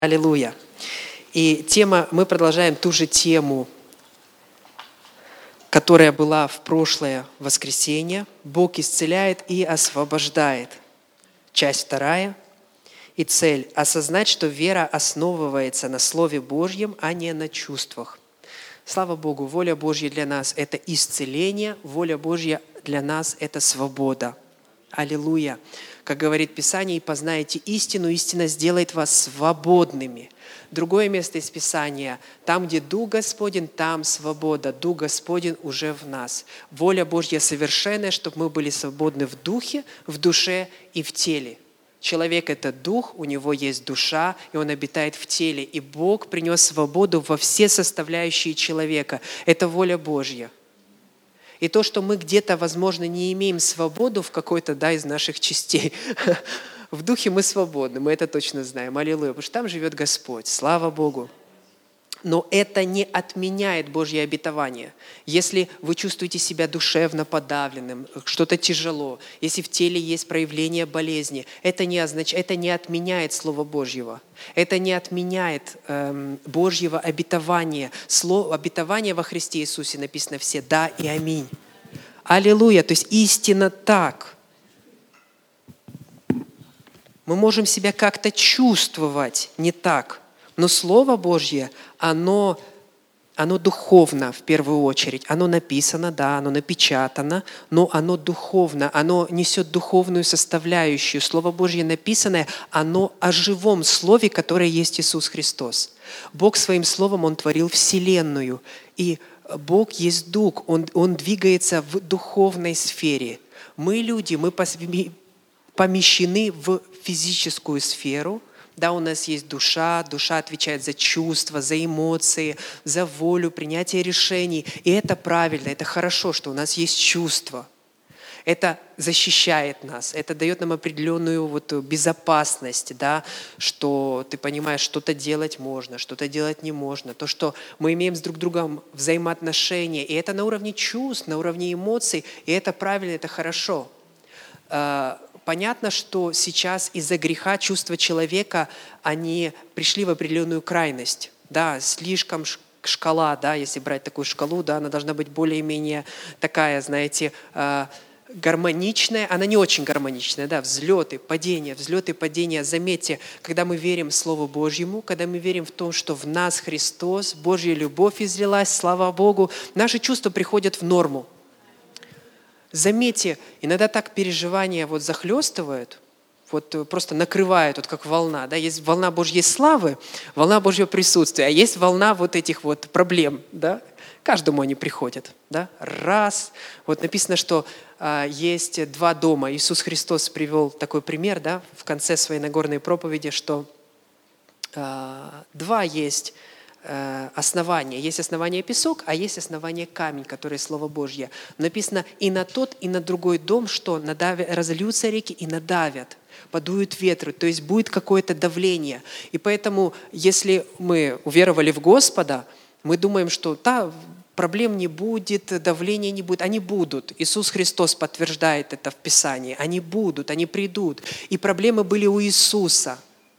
Аллилуйя. И мы продолжаем ту же тему, которая была в прошлое воскресенье. Бог исцеляет и освобождает. Часть 2. И цель – осознать, что вера основывается на Слове Божьем, а не на чувствах. Слава Богу, воля Божья для нас – это исцеление, воля Божья для нас – это свобода. Аллилуйя. Как говорит Писание, «И познаете истину, истина сделает вас свободными». Другое место из Писания. Там, где Дух Господень, там свобода. Дух Господень уже в нас. Воля Божья совершенная, чтобы мы были свободны в духе, в душе и в теле. Человек – это дух, у него есть душа, и он обитает в теле. И Бог принес свободу во все составляющие человека. Это воля Божья. И то, что мы где-то, возможно, не имеем свободу в какой-то из наших частей, в духе мы свободны, мы это точно знаем. Аллилуйя, потому что там живет Господь. Слава Богу. Но это не отменяет Божье обетование. Если вы чувствуете себя душевно подавленным, что-то тяжело, если в теле есть проявление болезни, это не отменяет Слово Божьего. Это не отменяет Божьего обетования. Обетование во Христе Иисусе написано все «да» и «аминь». Аллилуйя! То есть истина так. Мы можем себя как-то чувствовать не так. Но Слово Божье, оно духовно в первую очередь. Оно написано, да, оно напечатано, но оно духовно, оно несет духовную составляющую. Слово Божье написанное, оно о живом Слове, которое есть Иисус Христос. Бог своим Словом, Он творил вселенную. И Бог есть Дух, Он двигается в духовной сфере. Мы люди, мы помещены в физическую сферу. Да, у нас есть душа отвечает за чувства, за эмоции, за волю, принятие решений. И это правильно, это хорошо, что у нас есть чувства. Это защищает нас, это дает нам определенную безопасность, да, что ты понимаешь, что-то делать можно, что-то делать не можно. То, что мы имеем с друг другом взаимоотношения, и это на уровне чувств, на уровне эмоций, и это правильно, это хорошо. Понятно, что сейчас из-за греха чувства человека, они пришли в определенную крайность. Да, слишком шкала, да, если брать такую шкалу, да, она должна быть более-менее такая, знаете, гармоничная. Она не очень гармоничная, да, взлеты, падения. Заметьте, когда мы верим Слову Божьему, когда мы верим в то, что в нас Христос, Божья любовь излилась, слава Богу, наши чувства приходят в норму. Заметьте, иногда так переживания захлестывают, просто накрывают, как волна. Да? Есть волна Божьей славы, волна Божьего присутствия, а есть волна этих проблем. Да? Каждому они приходят. Да? Раз. Написано, что есть 2 дома. Иисус Христос привел такой пример, да, в конце своей Нагорной проповеди, что 2 есть основание. Есть основание песок, а есть основание камень, которое Слово Божье. Написано и на тот, и на другой дом, что разольются реки и надавят, подуют ветры, то есть будет какое-то давление. И поэтому, если мы уверовали в Господа, мы думаем, что проблем не будет, давления не будет. Они будут. Иисус Христос подтверждает это в Писании. Они будут, они придут. И проблемы были у Иисуса.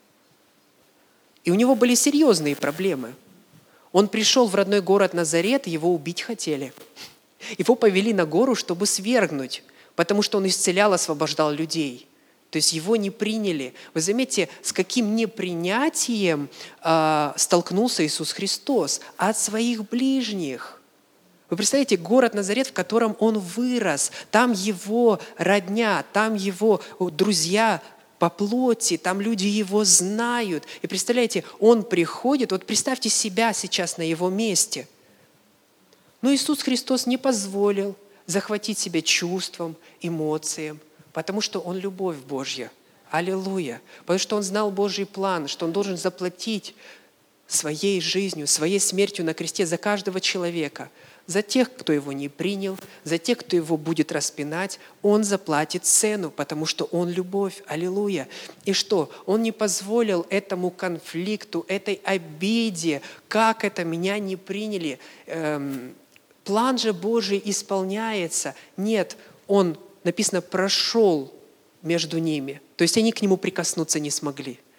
И у Него были серьезные проблемы. Он пришел в родной город Назарет, его убить хотели. Его повели на гору, чтобы свергнуть, потому что он исцелял, освобождал людей. То есть его не приняли. Вы заметьте, с каким непринятием столкнулся Иисус Христос от своих ближних. Вы представляете, город Назарет, в котором он вырос, там его родня, там его друзья по плоти, там люди его знают. И представляете, он приходит, представьте себя сейчас на его месте. Но Иисус Христос не позволил захватить себя чувством, эмоциям, потому что он любовь Божья. Аллилуйя. Потому что он знал Божий план, что он должен заплатить своей жизнью, своей смертью на кресте за каждого человека. За тех, кто его не принял, за тех, кто его будет распинать, он заплатит цену, потому что он любовь. Аллилуйя. И что? Он не позволил этому конфликту, этой обиде, как это меня не приняли. План же Божий исполняется. Нет, он, написано, прошел между ними. То есть они к нему прикоснуться не смогли.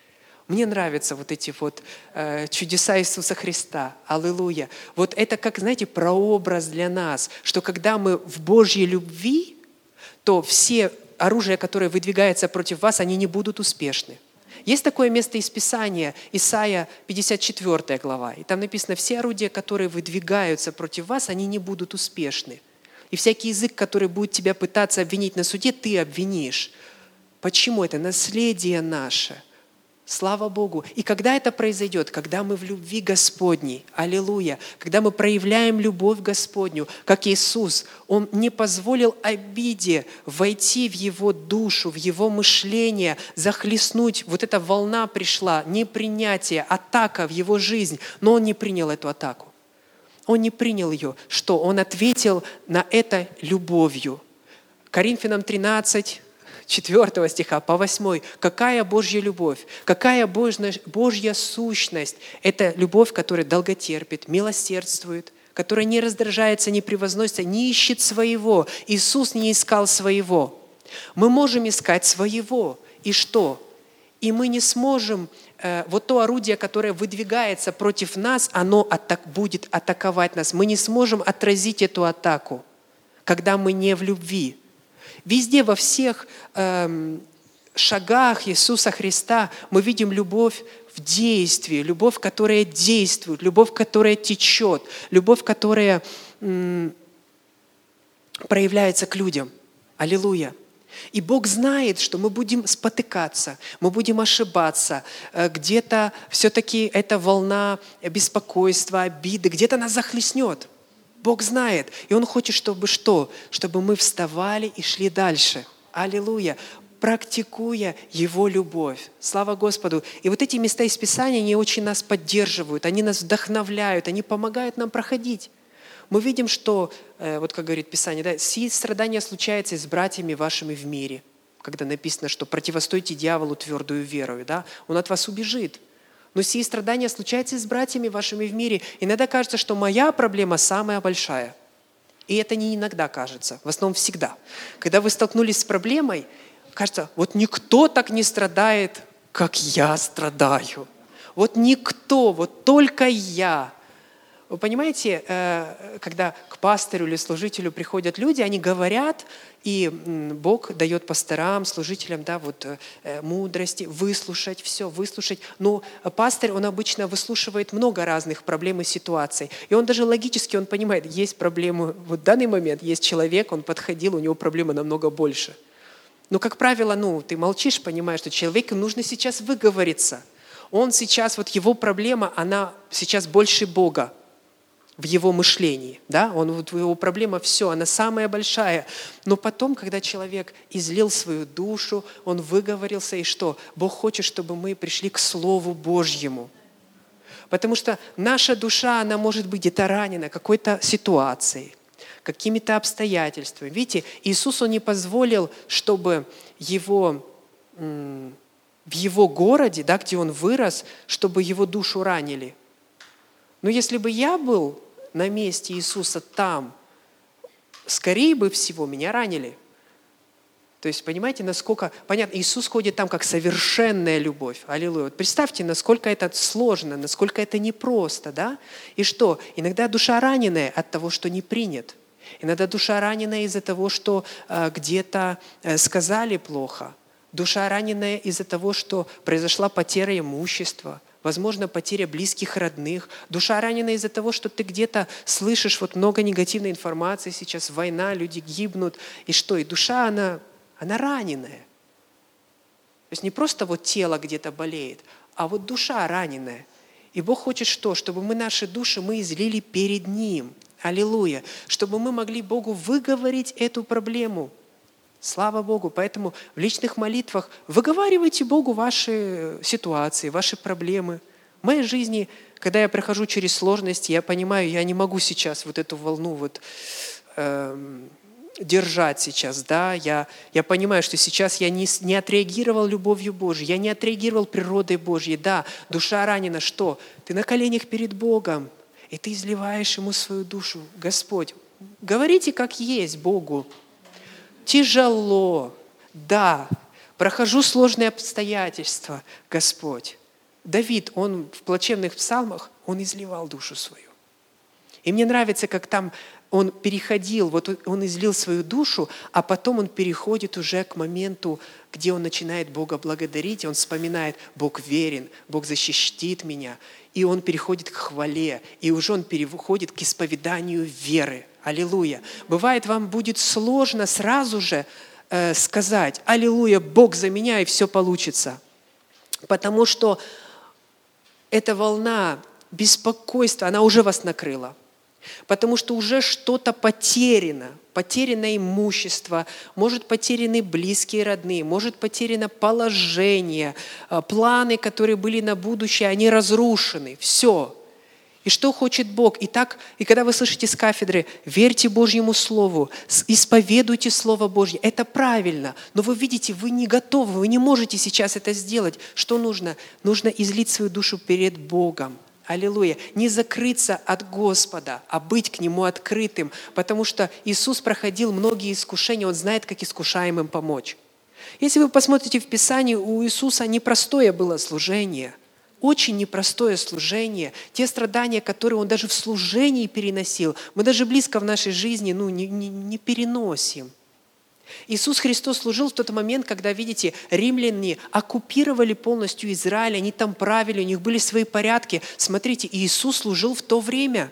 Мне нравятся вот эти вот чудеса Иисуса Христа. Аллилуйя. Вот это как, знаете, прообраз для нас, что когда мы в Божьей любви, то все оружия, которые выдвигаются против вас, они не будут успешны. Есть такое место из Писания, Исайя 54 глава. И там написано, все орудия, которые выдвигаются против вас, они не будут успешны. И всякий язык, который будет тебя пытаться обвинить на суде, ты обвинишь. Почему? Это наследие наше. Слава Богу. И когда это произойдет? Когда мы в любви Господней. Аллилуйя. Когда мы проявляем любовь Господню, как Иисус. Он не позволил обиде войти в Его душу, в Его мышление, захлестнуть. Вот эта волна пришла, непринятие, атака в Его жизнь. Но Он не принял эту атаку. Он не принял ее. Что? Он ответил на это любовью. Коринфянам 13, 4 стиха по 8. Какая Божья любовь, какая Божья сущность. Это любовь, которая долготерпит, милосердствует, которая не раздражается, не превозносится, не ищет своего. Иисус не искал своего. Мы можем искать своего. И что? И мы не сможем, вот то орудие, которое выдвигается против нас, оно будет атаковать нас. Мы не сможем отразить эту атаку, когда мы не в любви. Везде, во всех шагах Иисуса Христа мы видим любовь в действии, любовь, которая действует, любовь, которая течет, любовь, которая проявляется к людям. Аллилуйя. И Бог знает, что мы будем спотыкаться, мы будем ошибаться. Где-то все-таки эта волна беспокойства, обиды, где-то нас захлестнет. Бог знает. И Он хочет, чтобы что? Чтобы мы вставали и шли дальше. Аллилуйя. Практикуя Его любовь. Слава Господу. И вот эти места из Писания, они очень нас поддерживают, они нас вдохновляют, они помогают нам проходить. Мы видим, что, вот как говорит Писание, да, «Сии страдания случаются и с братьями вашими в мире». Когда написано, что противостойте дьяволу твердую верою, да, он от вас убежит. Но сии страдания случаются и с братьями вашими в мире. Иногда кажется, что моя проблема самая большая. И это не иногда кажется, в основном всегда. Когда вы столкнулись с проблемой, кажется, вот никто так не страдает, как я страдаю. Вот никто, вот только я. Вы понимаете, когда к пастырю или служителю приходят люди, они говорят, и Бог дает пасторам, служителям, да, вот, мудрости, выслушать все, выслушать. Но пастырь, он обычно выслушивает много разных проблем и ситуаций. И он даже логически, он понимает, есть проблемы, вот в данный момент есть человек, он подходил, у него проблемы намного больше. Но, как правило, ты молчишь, понимаешь, что человеку нужно сейчас выговориться. Он сейчас, вот его проблема, она сейчас больше Бога в его мышлении. Да? Его проблема все, она самая большая. Но потом, когда человек излил свою душу, он выговорился, и что? Бог хочет, чтобы мы пришли к Слову Божьему. Потому что наша душа, она может быть где-то ранена какой-то ситуацией, какими-то обстоятельствами. Видите, Иисус, Он не позволил, чтобы в Его городе, да, где Он вырос, чтобы Его душу ранили. Но если бы я был на месте Иисуса там, скорее бы всего меня ранили. То есть, понимаете, насколько... Понятно, Иисус ходит там как совершенная любовь. Аллилуйя. Вот представьте, насколько это сложно, насколько это непросто, да? И что? Иногда душа раненая от того, что не принят. Иногда душа раненая из-за того, что где-то сказали плохо. Душа раненая из-за того, что произошла потеря имущества. Возможно, потеря близких, родных. Душа ранена из-за того, что ты где-то слышишь вот много негативной информации сейчас, война, люди гибнут. И что? И душа, она раненая. То есть не просто вот тело где-то болеет, а вот душа раненая. И Бог хочет что? Чтобы мы наши души мы излили перед Ним. Аллилуйя. Чтобы мы могли Богу выговорить эту проблему. Слава Богу. Поэтому в личных молитвах выговаривайте Богу ваши ситуации, ваши проблемы. В моей жизни, когда я прохожу через сложности, я понимаю, я не могу сейчас вот эту волну держать сейчас. Да? Я понимаю, что сейчас я не отреагировал любовью Божьей, я не отреагировал природой Божьей. Да, душа ранена. Что? Ты на коленях перед Богом, и ты изливаешь Ему свою душу. Господь, говорите как есть Богу. Тяжело, да, прохожу сложные обстоятельства, Господь. Давид, он в плачевных псалмах, он изливал душу свою. И мне нравится, как там он переходил, вот он излил свою душу, а потом он переходит уже к моменту, где он начинает Бога благодарить, он вспоминает: Бог верен, Бог защитит меня. И он переходит к хвале, и уже он переходит к исповеданию веры. Аллилуйя. Бывает, вам будет сложно сразу же сказать: аллилуйя, Бог за меня, и все получится. Потому что эта волна беспокойства, она уже вас накрыла. Потому что уже что-то потеряно. Потеряно имущество, может, потеряны близкие, родные, может, потеряно положение, планы, которые были на будущее, они разрушены. Все. И что хочет Бог? И когда вы слышите с кафедры: верьте Божьему Слову, исповедуйте Слово Божье. Это правильно. Но вы видите, вы не готовы, вы не можете сейчас это сделать. Что нужно? Нужно излить свою душу перед Богом. Аллилуйя. Не закрыться от Господа, а быть к Нему открытым. Потому что Иисус проходил многие искушения, Он знает, как искушаемым помочь. Если вы посмотрите в Писании, у Иисуса непростое было служение. Очень непростое служение. Те страдания, которые Он даже в служении переносил, мы даже близко в нашей жизни не переносим. Иисус Христос служил в тот момент, когда, видите, римляне оккупировали полностью Израиль, они там правили, у них были свои порядки. Смотрите, Иисус служил в то время.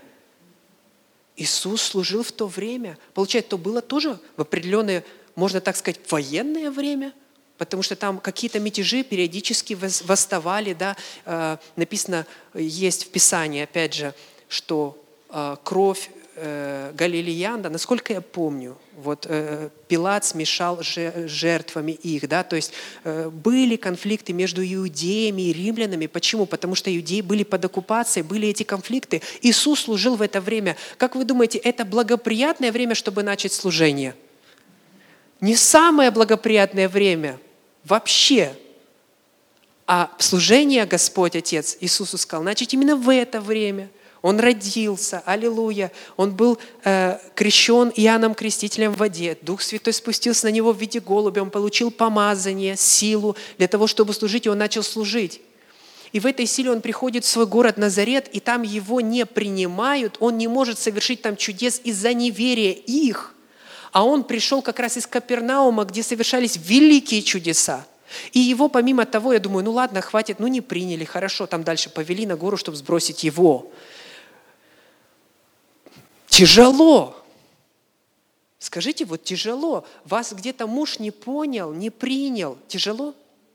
Иисус служил в то время. Получается, то было тоже в определенное, можно так сказать, военное время, потому что там какие-то мятежи периодически восставали. Да? Написано, есть в Писании, опять же, что кровь галилеян, да, насколько я помню, вот Пилат смешал жертвами их, да, то есть были конфликты между иудеями и римлянами. Почему? Потому что иудеи были под оккупацией, были эти конфликты. Иисус служил в это время. Как вы думаете, это благоприятное время, чтобы начать служение? Не самое благоприятное время вообще. А служение Господь Отец Иисусу сказал, значит, именно в это время. Он родился, аллилуйя. Он был крещен Иоанном Крестителем в воде. Дух Святой спустился на него в виде голубя. Он получил помазание, силу для того, чтобы служить, и он начал служить. И в этой силе он приходит в свой город Назарет, и там его не принимают. Он не может совершить там чудес из-за неверия их. А он пришел как раз из Капернаума, где совершались великие чудеса. И его, помимо того, я думаю, ну ладно, хватит, ну не приняли, хорошо, там дальше повели на гору, чтобы сбросить его. Тяжело. Скажите, вот тяжело. Вас где-то муж не понял, не принял. Тяжело?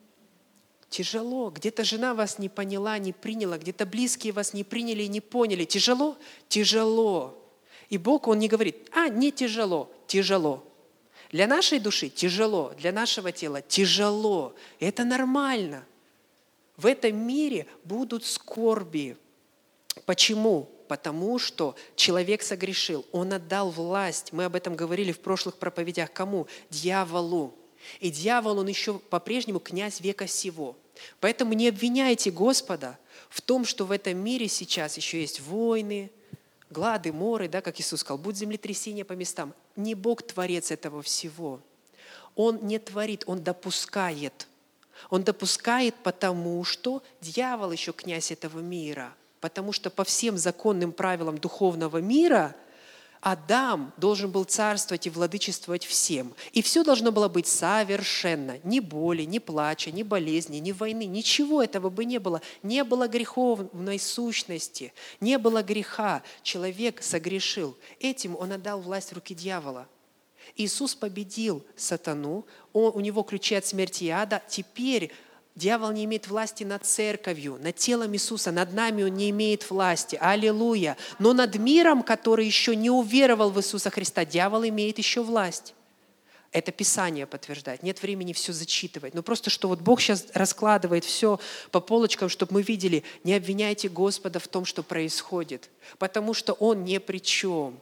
Тяжело. Где-то жена вас не поняла, не приняла, где-то близкие вас не приняли и не поняли. Тяжело? Тяжело. И Бог, Он не говорит, не тяжело, тяжело. Для нашей души тяжело, для нашего тела тяжело. И это нормально. В этом мире будут скорби. Почему? Потому что человек согрешил, он отдал власть. Мы об этом говорили в прошлых проповедях. Кому? Дьяволу. И дьявол, он еще по-прежнему князь века сего. Поэтому не обвиняйте Господа в том, что в этом мире сейчас еще есть войны, глады, моры, да, как Иисус сказал, будут землетрясения по местам. Не Бог творец этого всего. Он не творит, Он допускает. Он допускает, потому что дьявол еще князь этого мира. Потому что по всем законным правилам духовного мира Адам должен был царствовать и владычествовать всем. И все должно было быть совершенно. Ни боли, ни плача, ни болезни, ни войны. Ничего этого бы не было. Не было греховной сущности. Не было греха. Человек согрешил. Этим он отдал власть в руки дьявола. Иисус победил сатану. У него ключи от смерти и ада. Теперь дьявол не имеет власти над церковью, над телом Иисуса, над нами он не имеет власти. Аллилуйя. Но над миром, который еще не уверовал в Иисуса Христа, дьявол имеет еще власть. Это Писание подтверждает. Нет времени все зачитывать. Но просто, что вот Бог сейчас раскладывает все по полочкам, чтобы мы видели, не обвиняйте Господа в том, что происходит, потому что Он ни при чем.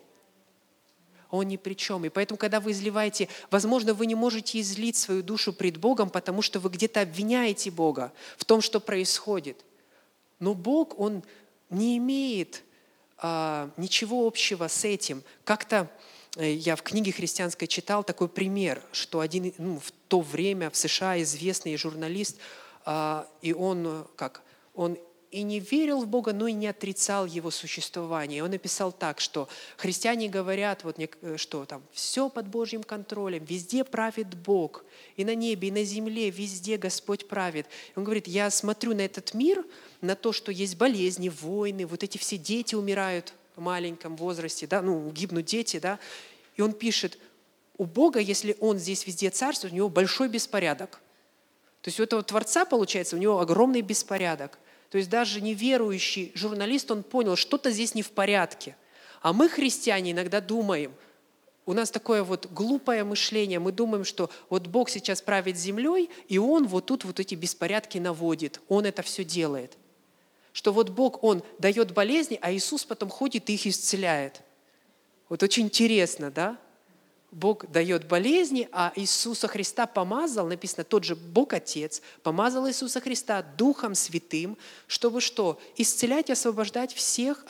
Он ни при чем. И поэтому, когда вы изливаете, возможно, вы не можете излить свою душу пред Богом, потому что вы где-то обвиняете Бога в том, что происходит. Но Бог, Он не имеет ничего общего с этим. Как-то я в книге христианской читал такой пример, что в то время в США известный журналист, и он Он и не верил в Бога, но и не отрицал Его существование. И он написал так, что христиане говорят, что там все под Божьим контролем, везде правит Бог, и на небе, и на земле, везде Господь правит. И он говорит, я смотрю на этот мир, на то, что есть болезни, войны, вот эти все дети умирают в маленьком возрасте, да, гибнут дети, да. И он пишет, у Бога, если Он здесь везде царствует, у Него большой беспорядок. То есть у этого Творца, получается, у Него огромный беспорядок. То есть даже неверующий журналист, он понял, что-то здесь не в порядке. А мы, христиане, иногда думаем, у нас такое вот глупое мышление, мы думаем, что вот Бог сейчас правит землей, и Он вот тут вот эти беспорядки наводит, Он это все делает. Что вот Бог, Он дает болезни, а Иисус потом ходит и их исцеляет. Вот очень интересно, да? Бог дает болезни, а Иисуса Христа помазал, написано, тот же Бог Отец, помазал Иисуса Христа Духом Святым, чтобы что? Исцелять и освобождать всех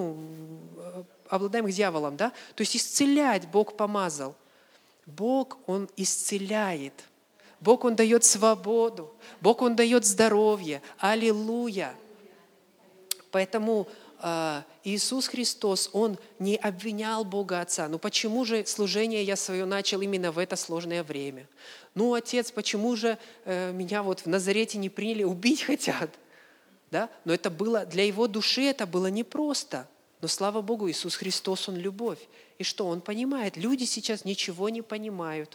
обладаемых дьяволом, да? То есть исцелять Бог помазал. Бог, Он исцеляет. Бог, Он дает свободу. Бог, Он дает здоровье. Аллилуйя! Поэтому Иисус Христос, Он не обвинял Бога Отца. Ну почему же служение я свое начал именно в это сложное время? Ну, Отец, почему же меня вот в Назарете не приняли, убить хотят? Да? Но это было для Его души, это было непросто. Но слава Богу, Иисус Христос, Он любовь. И что? Он понимает. Люди сейчас ничего не понимают.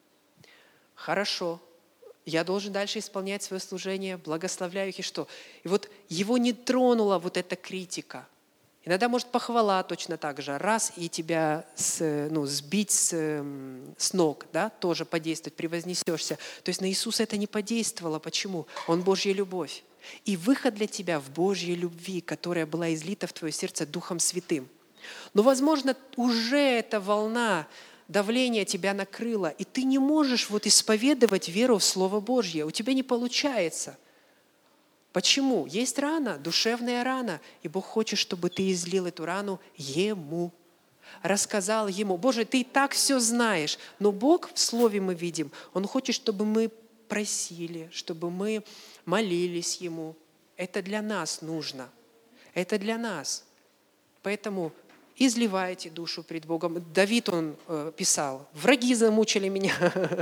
Хорошо. Я должен дальше исполнять свое служение, благословляю их, и что? И вот его не тронула вот эта критика. Иногда, может, похвала точно так же. Раз и тебя сбить с ног, да, тоже подействовать, превознесешься. То есть на Иисуса это не подействовало. Почему? Он Божья любовь. И выход для тебя в Божьей любви, которая была излита в твое сердце Духом Святым. Но, возможно, уже эта волна давление тебя накрыло, и ты не можешь вот исповедовать веру в Слово Божье. У тебя не получается. Почему? Есть рана, душевная рана, и Бог хочет, чтобы ты излил эту рану Ему. Рассказал Ему. Боже, ты и так все знаешь, но Бог, в Слове мы видим, Он хочет, чтобы мы просили, чтобы мы молились Ему. Это для нас нужно. Это для нас. Поэтому изливайте душу пред Богом. Давид, он писал, враги замучили меня,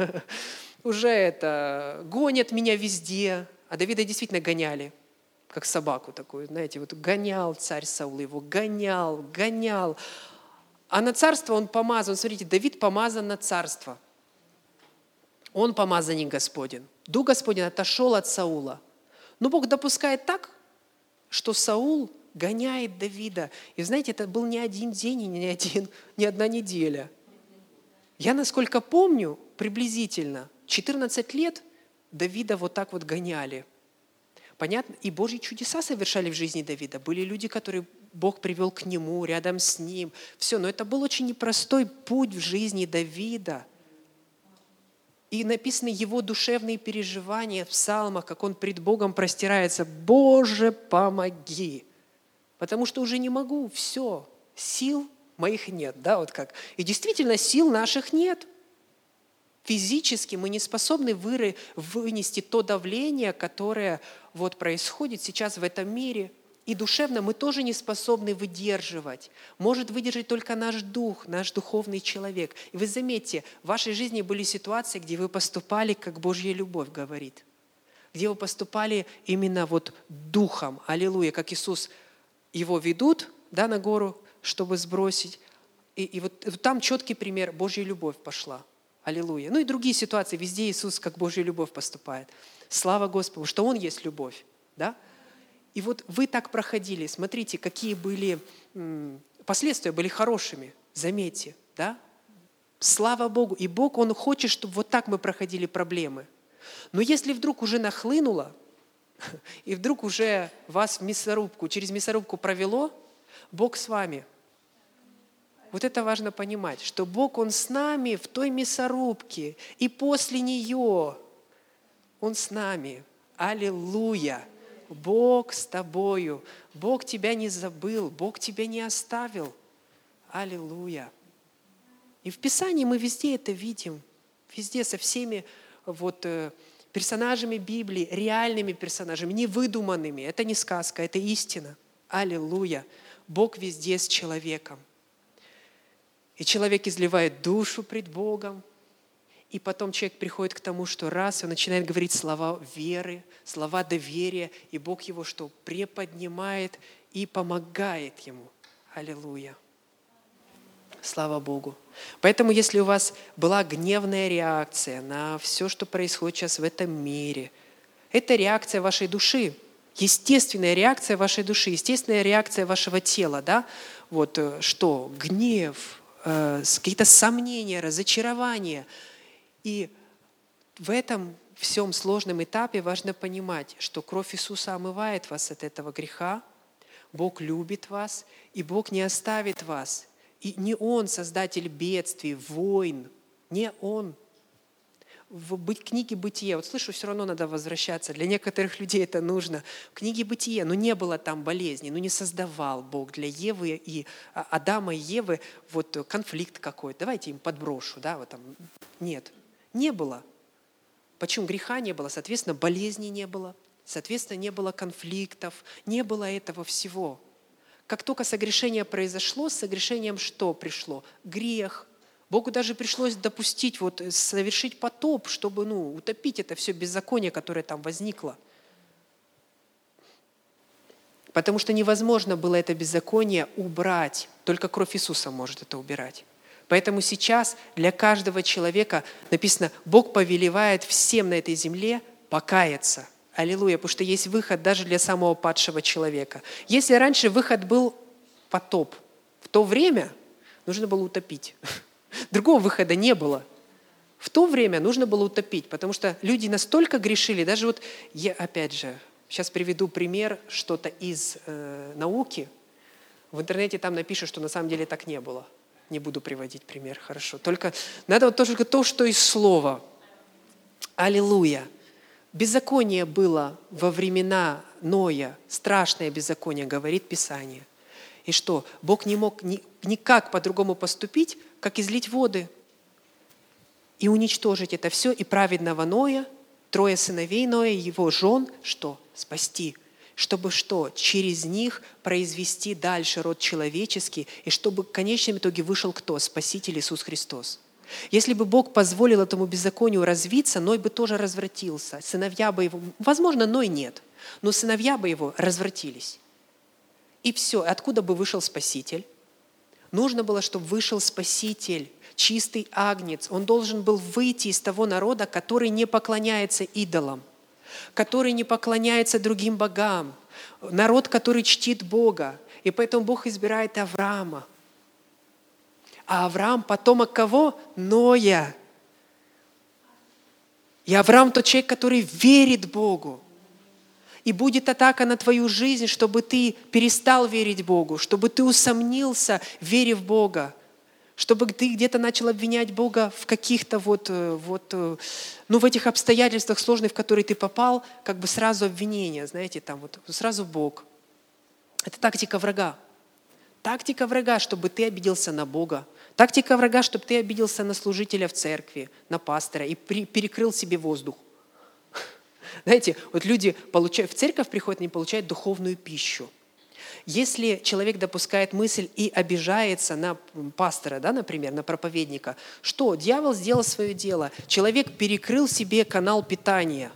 уже гонят меня везде. А Давида действительно гоняли, как собаку такую, знаете, вот гонял царь Саул его, гонял. А на царство он помазан. Смотрите, Давид помазан на царство. Он помазанник Господень. Дух Господень отошел от Саула. Но Бог допускает так, что Саул гоняет Давида. И знаете, это был не один день и не одна неделя. Я, насколько помню, приблизительно 14 лет Давида вот так вот гоняли. Понятно? И Божьи чудеса совершали в жизни Давида. Были люди, которые Бог привел к нему, рядом с ним. Все, но это был очень непростой путь в жизни Давида. И написаны его душевные переживания в псалмах, как он пред Богом простирается. «Боже, помоги!» Потому что уже не могу, все, сил моих нет, да, вот как. И действительно, сил наших нет. Физически мы не способны вынести то давление, которое вот происходит сейчас в этом мире. И душевно мы тоже не способны выдерживать. Может выдержать только наш дух, наш духовный человек. И вы заметьте, в вашей жизни были ситуации, где вы поступали, как Божья любовь говорит. Где вы поступали именно вот духом. Аллилуйя, как Иисус его ведут, да, на гору, чтобы сбросить. И вот там четкий пример, Божья любовь пошла. Аллилуйя. Ну и другие ситуации, везде Иисус как Божья любовь поступает. Слава Господу, что Он есть любовь. Да? И вот вы так проходили, смотрите, какие были последствия, были хорошими, заметьте. Да? Слава Богу. И Бог, Он хочет, чтобы вот так мы проходили проблемы. Но если вдруг уже нахлынуло, и вдруг уже вас через мясорубку провело, Бог с вами. Вот это важно понимать, что Бог, Он с нами в той мясорубке, и после нее Он с нами. Аллилуйя! Бог с тобою. Бог тебя не забыл, Бог тебя не оставил. Аллилуйя! И в Писании мы везде это видим. Везде со всеми вот персонажами Библии, реальными персонажами, не выдуманными. Это не сказка, это истина. Аллилуйя! Бог везде с человеком. И человек изливает душу пред Богом, и потом человек приходит к тому, что раз, он начинает говорить слова веры, слова доверия, и Бог его что? Приподнимает и помогает ему. Аллилуйя! Слава Богу! Поэтому, если у вас была гневная реакция на все, что происходит сейчас в этом мире, это реакция вашей души, естественная реакция вашей души, естественная реакция вашего тела, да? Вот что? Гнев, какие-то сомнения, разочарования. И в этом всем сложном этапе важно понимать, что кровь Иисуса омывает вас от этого греха, Бог любит вас, и Бог не оставит вас. И не Он создатель бедствий, войн, не Он. В книге «Бытие», вот слышу, все равно надо возвращаться, для некоторых людей это нужно. В книге «Бытие», не было там болезни, не создавал Бог для Евы и Адама и Евы вот конфликт какой-то. Давайте им подброшу, да, вот там. Нет, не было. Почему греха не было? Соответственно, болезни не было, соответственно, не было конфликтов, не было этого всего. Как только согрешение произошло, с согрешением что пришло? Грех. Богу даже пришлось допустить, совершить потоп, чтобы утопить это все беззаконие, которое там возникло. Потому что невозможно было это беззаконие убрать. Только кровь Иисуса может это убирать. Поэтому сейчас для каждого человека написано, Бог повелевает всем на этой земле покаяться. Аллилуйя, потому что есть выход даже для самого падшего человека. Если раньше выход был потоп, в то время нужно было утопить. Другого выхода не было. В то время нужно было утопить, потому что люди настолько грешили, даже я опять же, сейчас приведу пример, что-то из науки. В интернете там напишут, что на самом деле так не было. Не буду приводить пример, хорошо. Только надо только то, что из слова. Аллилуйя. Беззаконие было во времена Ноя, страшное беззаконие, говорит Писание. И что? Бог не мог никак по-другому поступить, как излить воды и уничтожить это все, и праведного Ноя, 3 сыновей Ноя, его жен, что? Спасти. Чтобы что? Через них произвести дальше род человеческий, и чтобы в конечном итоге вышел кто? Спаситель Иисус Христос. Если бы Бог позволил этому беззаконию развиться, Ной бы тоже развратился. Сыновья бы его, возможно, Ной нет, но сыновья бы его развратились. И все, откуда бы вышел Спаситель? Нужно было, чтобы вышел Спаситель, чистый агнец. Он должен был выйти из того народа, который не поклоняется идолам, который не поклоняется другим богам. Народ, который чтит Бога. И поэтому Бог избирает Авраама. А Авраам потомок кого? Ноя. И Авраам тот человек, который верит Богу. И будет атака на твою жизнь, чтобы ты перестал верить Богу, чтобы ты усомнился в вере в Бога, чтобы ты где-то начал обвинять Бога в каких-то в этих обстоятельствах сложных, в которые ты попал, как бы сразу обвинение, знаете, сразу Бог. Это тактика врага. Тактика врага, чтобы ты обиделся на Бога. Тактика врага, чтобы ты обиделся на служителя в церкви, на пастора и перекрыл себе воздух. Знаете, люди в церковь приходят, они получают духовную пищу. Если человек допускает мысль и обижается на пастора, да, например, на проповедника, что? Дьявол сделал свое дело. Человек перекрыл себе канал питания.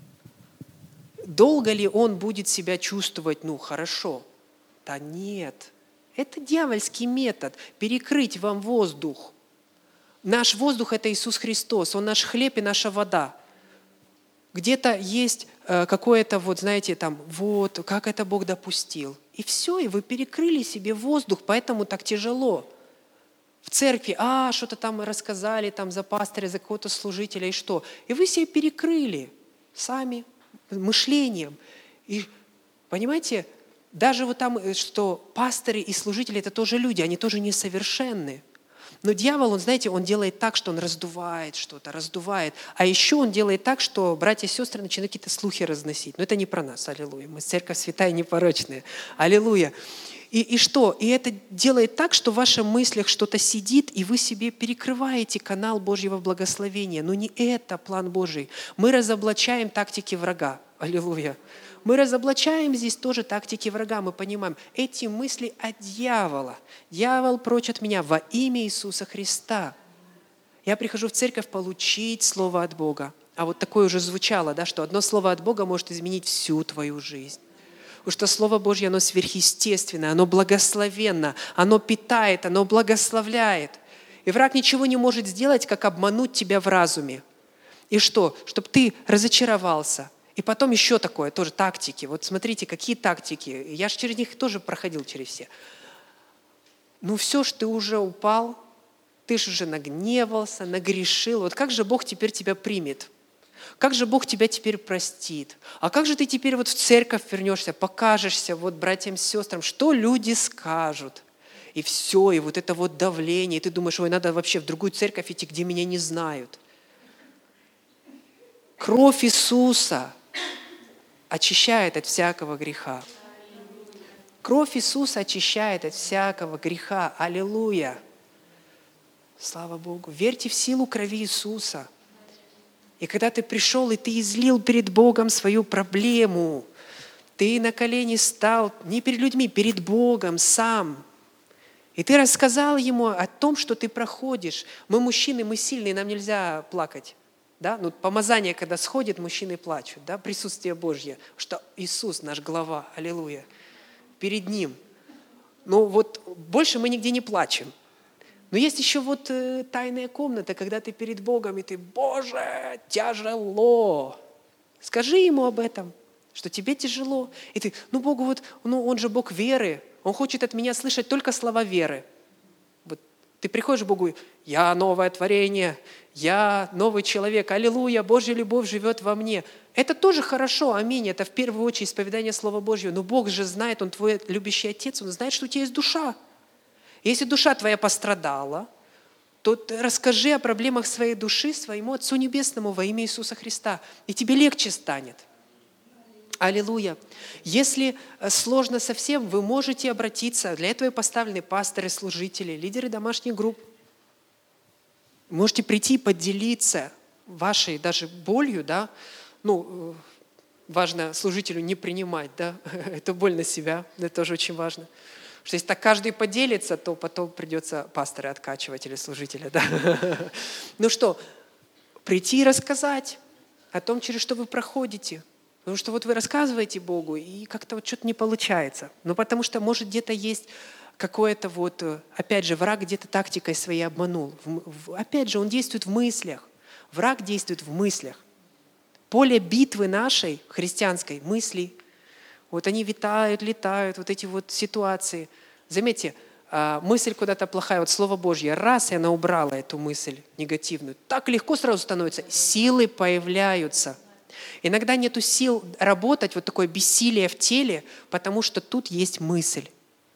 Долго ли он будет себя чувствовать, хорошо? Да нет. Это дьявольский метод – перекрыть вам воздух. Наш воздух – это Иисус Христос, Он наш хлеб и наша вода. Где-то есть какое-то, как это Бог допустил. И все, и вы перекрыли себе воздух, поэтому так тяжело. В церкви, что-то там рассказали за пастыря, за какого-то служителя, и что? И вы себе перекрыли сами мышлением. И, понимаете, даже что пасторы и служители – это тоже люди, они тоже несовершенны. Но дьявол, он делает так, что он раздувает что-то, раздувает. А еще он делает так, что братья и сестры начинают какие-то слухи разносить. Но это не про нас, аллилуйя. Мы церковь святая, непорочная. Аллилуйя. И что? И это делает так, что в ваших мыслях что-то сидит, и вы себе перекрываете канал Божьего благословения. Но не это план Божий. Мы разоблачаем тактики врага. Аллилуйя. Мы разоблачаем здесь тоже тактики врага. Мы понимаем, эти мысли от дьявола. Дьявол прочь от меня во имя Иисуса Христа. Я прихожу в церковь получить Слово от Бога. А вот такое уже звучало, да, что одно Слово от Бога может изменить всю твою жизнь. Потому что Слово Божье, оно сверхъестественное, оно благословенно, оно питает, оно благословляет. И враг ничего не может сделать, как обмануть тебя в разуме. И что? Чтобы ты разочаровался. И потом еще такое, тоже тактики. Вот смотрите, какие тактики. Я же через них тоже проходил, через все. Ну все ж ты уже упал, ты же уже нагневался, нагрешил. Вот как же Бог теперь тебя примет? Как же Бог тебя теперь простит? А как же ты теперь вот в церковь вернешься, покажешься вот братьям, сестрам? Что люди скажут? И все, и вот это вот давление. И ты думаешь, ой, надо вообще в другую церковь идти, где меня не знают. Кровь Иисуса очищает от всякого греха. Кровь Иисуса очищает от всякого греха. Аллилуйя! Слава Богу! Верьте в силу крови Иисуса. И когда ты пришел, и ты излил перед Богом свою проблему, ты на колени стал не перед людьми, перед Богом сам. И ты рассказал Ему о том, что ты проходишь. Мы мужчины, мы сильные, нам нельзя плакать. Да? Ну, помазание, когда сходит, мужчины плачут. Да? Присутствие Божье. Что Иисус наш глава. Аллилуйя. Перед Ним. Ну вот больше мы нигде не плачем. Но есть еще вот тайная комната, когда ты перед Богом, и ты, Боже, тяжело. Скажи Ему об этом, что тебе тяжело. И ты, ну Богу вот, ну Он же Бог веры, Он хочет от меня слышать только слова веры. Вот ты приходишь к Богу, я новое творение, я новый человек, аллилуйя, Божья любовь живет во мне. Это тоже хорошо, аминь, это в первую очередь исповедание Слова Божьего. Но Бог же знает, Он твой любящий Отец, Он знает, что у тебя есть душа. Если душа твоя пострадала, то расскажи о проблемах своей души своему Отцу Небесному во имя Иисуса Христа, и тебе легче станет. Аллилуйя. Если сложно совсем, вы можете обратиться. Для этого и поставлены пасторы, служители, лидеры домашних групп. Можете прийти и поделиться вашей даже болью, да. Ну, важно служителю не принимать, да, эту боль на себя, это тоже очень важно. Что если так каждый поделится, то потом придется пастора откачивать или служителя. Да? Ну что, прийти и рассказать о том, через что вы проходите. Потому что вот вы рассказываете Богу, и как-то вот что-то не получается. Ну потому что, может, где-то есть какое-то вот, опять же, враг где-то тактикой своей обманул. Опять же, он действует в мыслях. Враг действует в мыслях. Поле битвы нашей, христианской, мысли. Вот они витают, летают, вот эти вот ситуации. Заметьте, мысль куда-то плохая, вот Слово Божье, раз, и она убрала эту мысль негативную. Так легко сразу становится, силы появляются. Иногда нету сил работать, вот такое бессилие в теле, потому что тут есть мысль.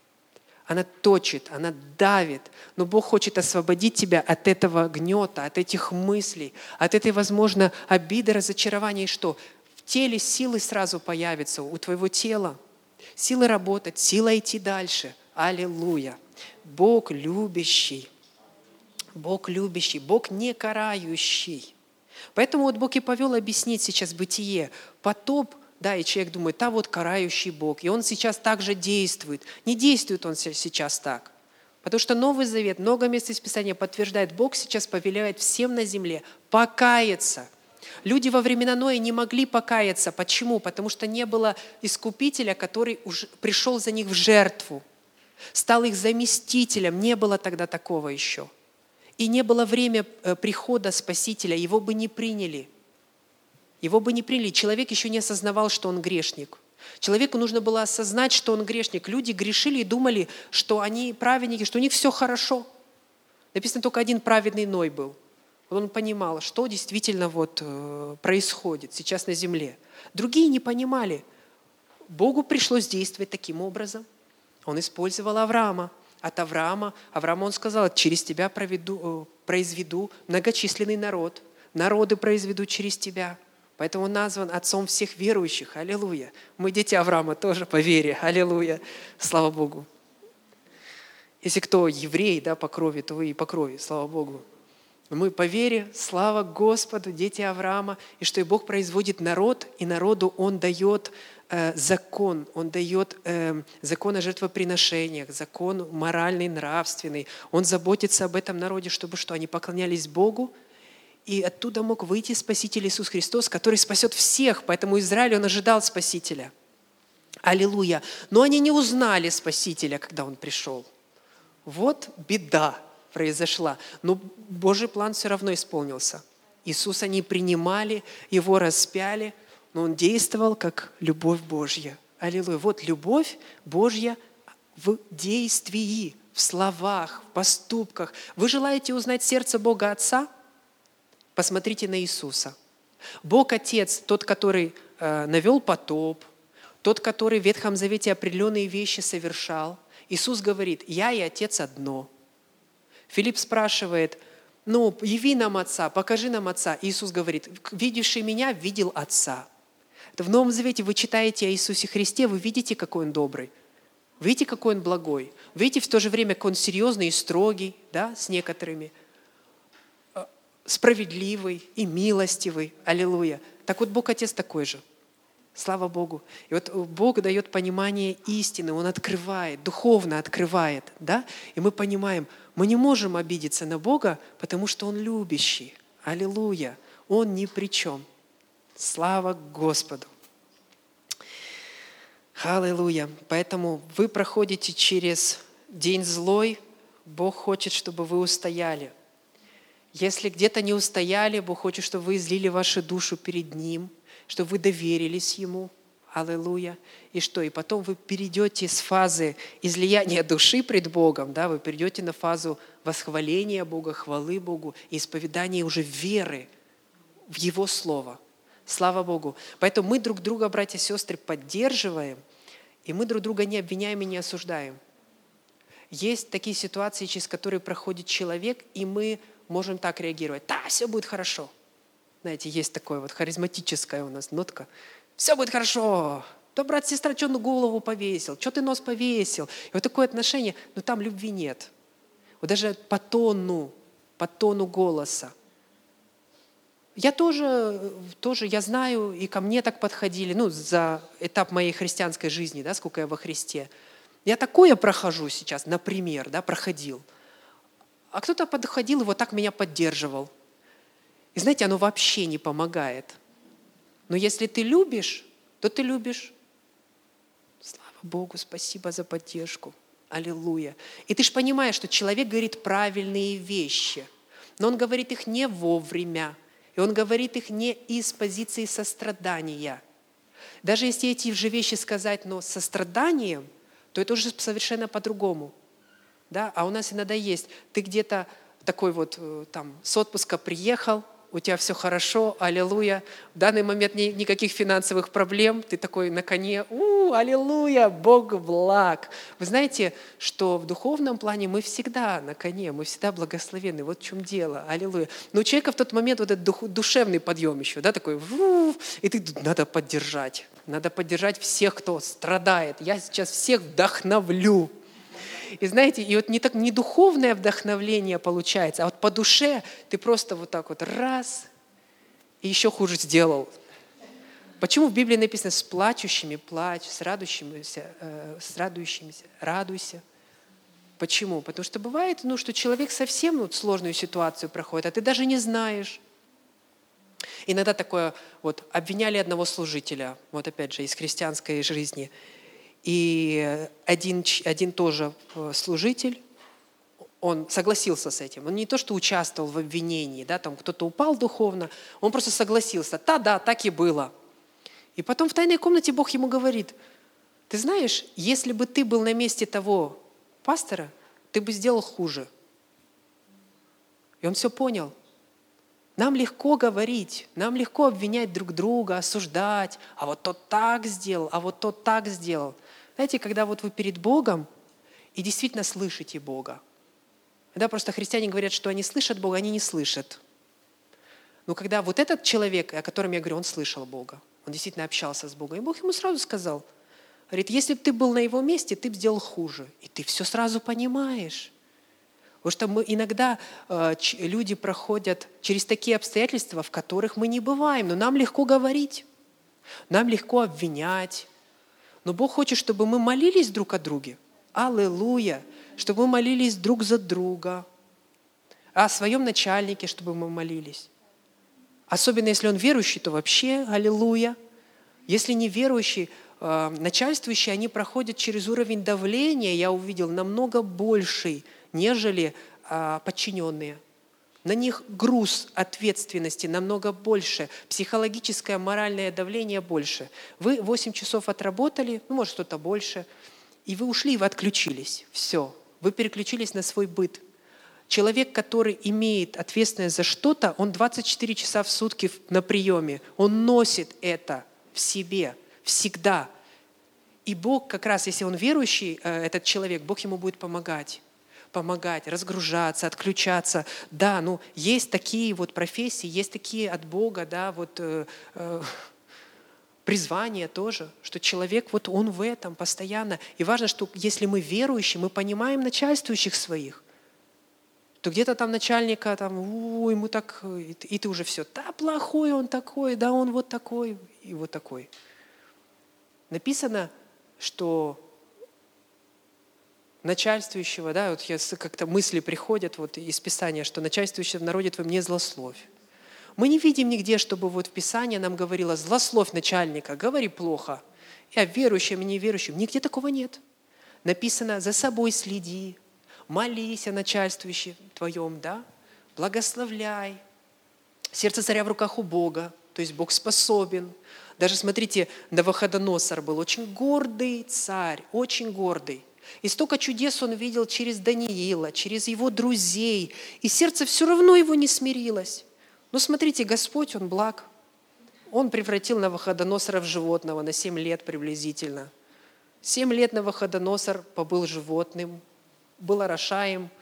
Она точит, она давит. Но Бог хочет освободить тебя от этого гнета, от этих мыслей, от этой, возможно, обиды, разочарования. И что? В теле силы сразу появятся, у твоего тела. Силы работать, сила идти дальше. Аллилуйя. Бог любящий. Бог любящий. Бог не карающий. Поэтому вот Бог и повел объяснить сейчас бытие. Потоп, да, и человек думает, да, вот карающий Бог. И он сейчас так же действует. Не действует он сейчас так. Потому что Новый Завет, много мест из Писания подтверждает, Бог сейчас повелевает всем на земле покаяться. Люди во времена Ноя не могли покаяться. Почему? Потому что не было искупителя, который уже пришел за них в жертву. Стал их заместителем. Не было тогда такого еще. И не было время прихода Спасителя. Его бы не приняли. Его бы не приняли. Человек еще не осознавал, что он грешник. Человеку нужно было осознать, что он грешник. Люди грешили и думали, что они праведники, что у них все хорошо. Написано, только один праведный Ной был. Он понимал, что действительно вот происходит сейчас на земле. Другие не понимали. Богу пришлось действовать таким образом. Он использовал Авраама. От Авраама он сказал, через тебя произведу многочисленный народ. Народы произведу через тебя. Поэтому он назван отцом всех верующих. Аллилуйя. Мы дети Авраама тоже по вере. Аллилуйя. Слава Богу. Если кто еврей, да, по крови, то вы и по крови, слава Богу. Мы по вере, слава Господу, дети Авраама, и что и Бог производит народ, и народу Он дает закон, Он дает закон о жертвоприношениях, закон моральный, нравственный. Он заботится об этом народе, чтобы что? Они поклонялись Богу, и оттуда мог выйти Спаситель Иисус Христос, который спасет всех, поэтому Израиль, он ожидал Спасителя. Аллилуйя. Но они не узнали Спасителя, когда Он пришел. Вот беда произошла. Но Божий план все равно исполнился. Иисуса они принимали, Его распяли, но Он действовал как любовь Божья. Аллилуйя. Вот любовь Божья в действии, в словах, в поступках. Вы желаете узнать сердце Бога Отца? Посмотрите на Иисуса. Бог Отец, тот, который навел потоп, тот, который в Ветхом Завете определенные вещи совершал. Иисус говорит: «Я и Отец одно». Филипп спрашивает: яви нам Отца, покажи нам Отца. Иисус говорит: видевший Меня, видел Отца. В Новом Завете вы читаете о Иисусе Христе, вы видите, какой Он добрый, вы видите, какой Он благой, вы видите в то же время, как Он серьезный и строгий, да, с некоторыми, справедливый и милостивый. Аллилуйя. Так вот, Бог Отец такой же. Слава Богу. И вот Бог дает понимание истины, Он открывает, духовно открывает, да? И мы понимаем, мы не можем обидеться на Бога, потому что Он любящий. Аллилуйя. Он ни при чем. Слава Господу. Аллилуйя. Поэтому вы проходите через день злой, Бог хочет, чтобы вы устояли. Если где-то не устояли, Бог хочет, чтобы вы излили вашу душу перед Ним, чтобы вы доверились Ему. Аллилуйя. И что? И потом вы перейдете с фазы излияния души пред Богом, да, вы перейдете на фазу восхваления Бога, хвалы Богу и исповедания уже веры в Его Слово. Слава Богу. Поэтому мы друг друга, братья и сестры, поддерживаем, и мы друг друга не обвиняем и не осуждаем. Есть такие ситуации, через которые проходит человек, и мы можем так реагировать: да, все будет хорошо. Знаете, есть такое вот харизматическая у нас нотка. Все будет хорошо. Да, брат, сестра, что на голову повесил? Что ты нос повесил? И вот такое отношение, но там любви нет. Вот даже по тону голоса. Я тоже, я знаю, и ко мне так подходили, за этап моей христианской жизни, да, сколько я во Христе. Я такое прохожу сейчас, например, да, проходил. А кто-то подходил и вот так меня поддерживал. И знаете, оно вообще не помогает. Но если ты любишь, то ты любишь. Слава Богу, спасибо за поддержку. Аллилуйя. И ты же понимаешь, что человек говорит правильные вещи, но он говорит их не вовремя. И он говорит их не из позиции сострадания. Даже если эти же вещи сказать, но с состраданием, то это уже совершенно по-другому. Да? А у нас иногда есть, ты где-то такой вот там с отпуска приехал, у тебя все хорошо, аллилуйя. В данный момент никаких финансовых проблем, ты такой на коне, аллилуйя, Бог благ. Вы знаете, что в духовном плане мы всегда на коне, мы всегда благословенны. Вот в чем дело, аллилуйя. Но у человека в тот момент вот этот душевный подъем еще, да, такой, и ты надо поддержать всех, кто страдает. Я сейчас всех вдохновлю. И знаете, и вот не духовное вдохновление получается, а вот по душе ты просто вот так вот раз, и еще хуже сделал. Почему в Библии написано: с плачущими плачь, с радующимися радуйся? Почему? Потому что бывает, что человек совсем сложную ситуацию проходит, а ты даже не знаешь. Иногда такое вот обвиняли одного служителя, вот опять же из христианской жизни. И один тоже служитель, он согласился с этим. Он не то, что участвовал в обвинении, да, там кто-то упал духовно, он просто согласился. Да, так и было. И потом в тайной комнате Бог ему говорит: ты знаешь, если бы ты был на месте того пастора, ты бы сделал хуже. И он все понял. Нам легко говорить, нам легко обвинять друг друга, осуждать. А вот тот так сделал, а вот тот так сделал. Знаете, когда вот вы перед Богом и действительно слышите Бога. Когда просто христиане говорят, что они слышат Бога, они не слышат. Но когда вот этот человек, о котором я говорю, он слышал Бога, он действительно общался с Богом, и Бог ему сразу сказал: Говорит, если бы ты был на его месте, ты бы сделал хуже. И ты все сразу понимаешь. Потому что мы иногда люди проходят через такие обстоятельства, в которых мы не бываем. Но нам легко говорить, нам легко обвинять. Но Бог хочет, чтобы мы молились друг о друге. Аллилуйя! Чтобы мы молились друг за друга. О своем начальнике, чтобы мы молились. Особенно если он верующий, то вообще аллилуйя. Если не верующий, начальствующие, они проходят через уровень давления, я увидел, намного больший, нежели подчиненные. На них груз ответственности намного больше, психологическое, моральное давление больше. Вы 8 часов отработали, может что-то больше, и вы ушли, и вы отключились. Все, вы переключились на свой быт. Человек, который имеет ответственность за что-то, он 24 часа в сутки на приеме, он носит это в себе всегда. И Бог как раз, если он верующий, этот человек, Бог ему будет помогать, разгружаться, отключаться. Да, есть такие вот профессии, есть такие от Бога, да, призвание тоже, что человек, он в этом постоянно. И важно, что если мы верующие, мы понимаем начальствующих своих, то где-то там начальника, ему так, и ты уже все, да, плохой он такой, да, он вот такой, и вот такой. Написано, что начальствующего, да, как-то мысли приходят из Писания, что начальствующего в народе твоем не злословь. Мы не видим нигде, чтобы в Писании нам говорило злословь начальника, говори плохо. Я верующим и неверующим. Нигде такого нет. Написано, за собой следи, молись о начальствующем твоем, да, благословляй. Сердце царя в руках у Бога, то есть Бог способен. Даже смотрите, Навуходоносор был очень гордый царь, очень гордый. И столько чудес он видел через Даниила, через его друзей. И сердце все равно его не смирилось. Но смотрите, Господь, Он благ. Он превратил Навуходоносора в животного на 7 лет приблизительно. 7 лет Навуходоносор побыл животным, был орошаем,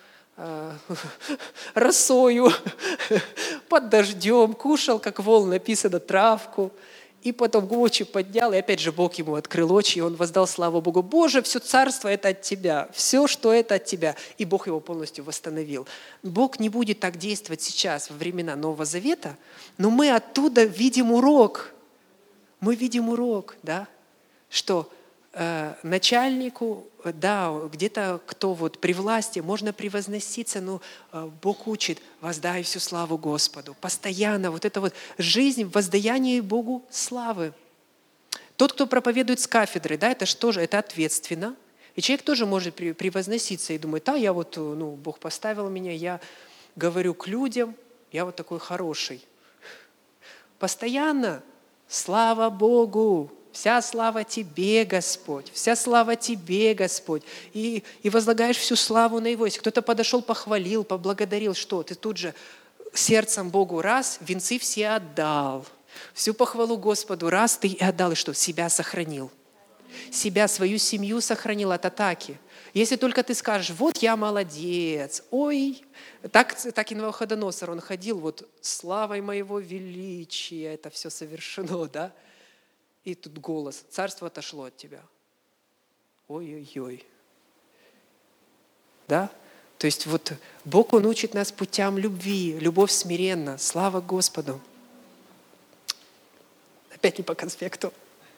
росою, под дождем, кушал, как вол, написано, травку. И потом очи поднял, и опять же Бог ему открыл очи, и он воздал славу Богу. Боже, все царство это от Тебя, все, что это от Тебя. И Бог его полностью восстановил. Бог не будет так действовать сейчас, во времена Нового Завета, но мы оттуда видим урок. Мы видим урок, да, что начальнику, да, где-то кто при власти, можно превозноситься, но Бог учит, воздай всю славу Господу. Постоянно эта жизнь в воздаянии Богу славы. Тот, кто проповедует с кафедры, да, это что же? Это ответственно. И человек тоже может превозноситься и думать, я Бог поставил меня, я говорю к людям, я такой хороший. Постоянно слава Богу. Вся слава Тебе, Господь, вся слава Тебе, Господь. И возлагаешь всю славу на Его. Если кто-то подошел, похвалил, поблагодарил, что? Ты тут же сердцем Богу раз, венцы все отдал. Всю похвалу Господу раз ты и отдал, и что? Себя сохранил. Себя, свою семью сохранил от атаки. Если только ты скажешь, я молодец, ой, так и Навуходоносор, он ходил, славой моего величия, это все совершено, да? И тут голос, царство отошло от тебя. Ой-ой-ой. Да? То есть Бог, Он учит нас путям любви, любовь смиренна, слава Господу. Опять не по конспекту.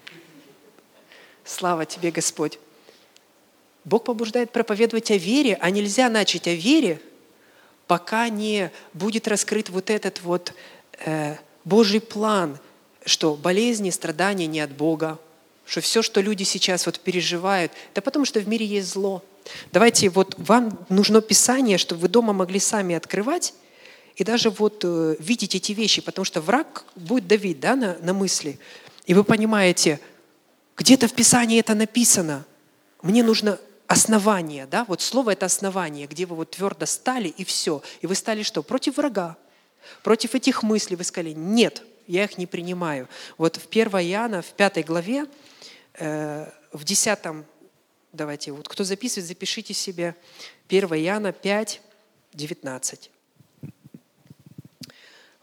Слава Тебе, Господь. Бог побуждает проповедовать о вере, а нельзя начать о вере, пока не будет раскрыт этот Божий план, что болезни, страдания не от Бога, что все, что люди сейчас переживают, это потому, что в мире есть зло. Давайте, вам нужно Писание, чтобы вы дома могли сами открывать и даже видеть эти вещи, потому что враг будет давить, да, на мысли. И вы понимаете, где-то в Писании это написано. Мне нужно основание, да, слово это основание, где вы твердо стали и все. И вы стали что? Против врага, против этих мыслей. Вы сказали, нет, я их не принимаю. В 1 Иоанна, в 5 главе, в 10, давайте, кто записывает, запишите себе 1 Иоанна 5, 19.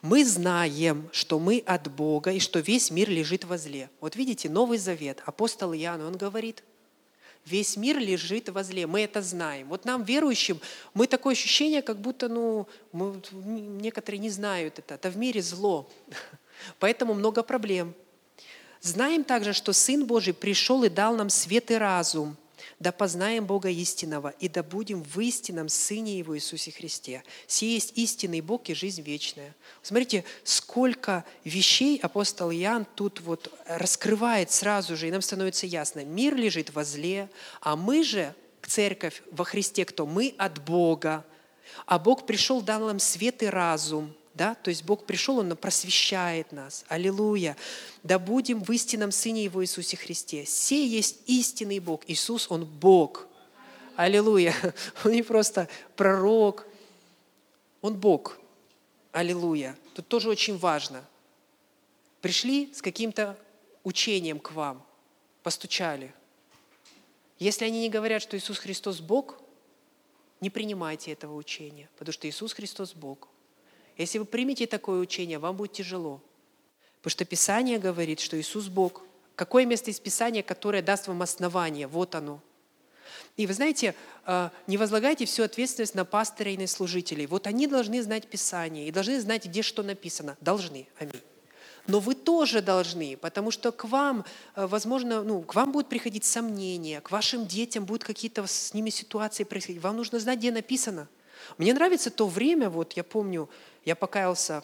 Мы знаем, что мы от Бога и что весь мир лежит возле. Вот видите, Новый Завет, апостол Иоанн, он говорит, весь мир лежит возле. Мы это знаем. Вот нам, верующим, мы такое ощущение, как будто некоторые не знают это. Это в мире зло. Поэтому много проблем. Знаем также, что Сын Божий пришел и дал нам свет и разум, да познаем Бога истинного, и да будем в истинном Сыне Его Иисусе Христе. Сие есть истинный Бог и жизнь вечная. Смотрите, сколько вещей апостол Иоанн тут вот раскрывает сразу же, и нам становится ясно. Мир лежит возле, а мы же, церковь во Христе, кто? Мы от Бога. А Бог пришел, дал нам свет и разум. Да? То есть Бог пришел, Он просвещает нас. Аллилуйя. Да будем в истинном Сыне Его Иисусе Христе. Сей есть истинный Бог. Иисус, Он Бог. Аллилуйя. Он не просто пророк, Он Бог. Аллилуйя. Тут тоже очень важно. Пришли с каким-то учением к вам, постучали. Если они не говорят, что Иисус Христос Бог, не принимайте этого учения, потому что Иисус Христос Бог. Если вы примете такое учение, вам будет тяжело. Потому что Писание говорит, что Иисус Бог. Какое место из Писания, которое даст вам основание? Вот оно. И вы знаете, не возлагайте всю ответственность на пастыря и на служителей. Вот они должны знать Писание и должны знать, где что написано. Должны. Аминь. Но вы тоже должны, потому что к вам, возможно, к вам будут приходить сомнения, к вашим детям будут какие-то с ними ситуации происходить. Вам нужно знать, где написано. Мне нравится то время, вот я помню, я покаялся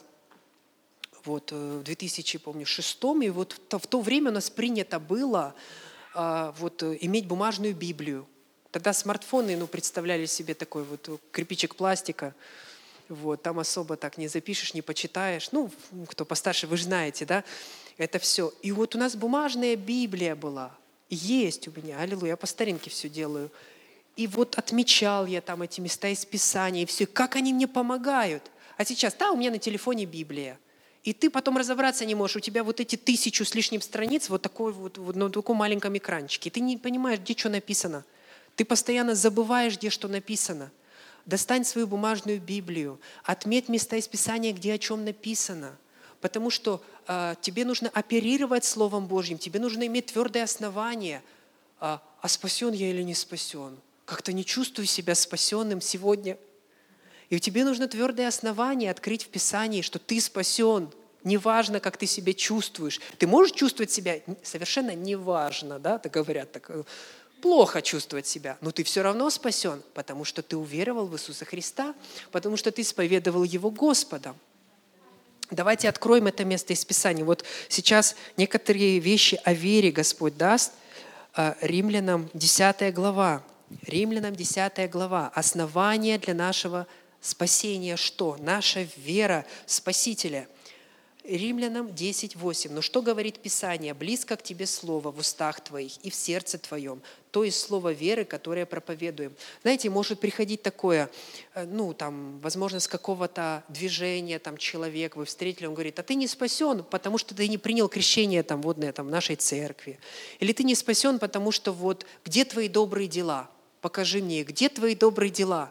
в 2006, и вот в то время у нас принято было иметь бумажную Библию. Тогда смартфоны, представляли себе такой вот кирпичик пластика. Там особо так не запишешь, не почитаешь. Кто постарше, вы же знаете, да? Это все. И вот у нас бумажная Библия была. Есть у меня, аллилуйя, я по старинке все делаю. И вот отмечал я там эти места из Писания, и все, как они мне помогают. А сейчас, у меня на телефоне Библия. И ты потом разобраться не можешь. У тебя вот эти 1000 с лишним страниц вот на таком маленьком экранчике. И ты не понимаешь, где что написано. Ты постоянно забываешь, где что написано. Достань свою бумажную Библию, отметь места из Писания, где о чем написано. Потому что тебе нужно оперировать Словом Божьим, тебе нужно иметь твердое основание. А спасен я или не спасен? Как-то не чувствую себя спасенным сегодня. И тебе нужно твердое основание открыть в Писании, что ты спасен. Неважно, как ты себя чувствуешь. Ты можешь чувствовать себя совершенно неважно, да, так говорят, плохо чувствовать себя, но ты все равно спасен, потому что ты уверовал в Иисуса Христа, потому что ты исповедовал Его Господом. Давайте откроем это место из Писания. Вот сейчас некоторые вещи о вере Господь даст. Римлянам 10 глава. Римлянам 10 глава. Основание для нашего спасения что? Наша вера в Спасителя. Римлянам 10:8. Но что говорит Писание? «Близко к тебе слово в устах твоих и в сердце твоем, то есть слово веры, которое проповедуем». Знаете, может приходить такое, возможно, с какого-то движения, человек, вы встретили, он говорит, а ты не спасен, потому что ты не принял крещение водное в нашей церкви. Или ты не спасен, потому что где твои добрые дела? Покажи мне, где твои добрые дела?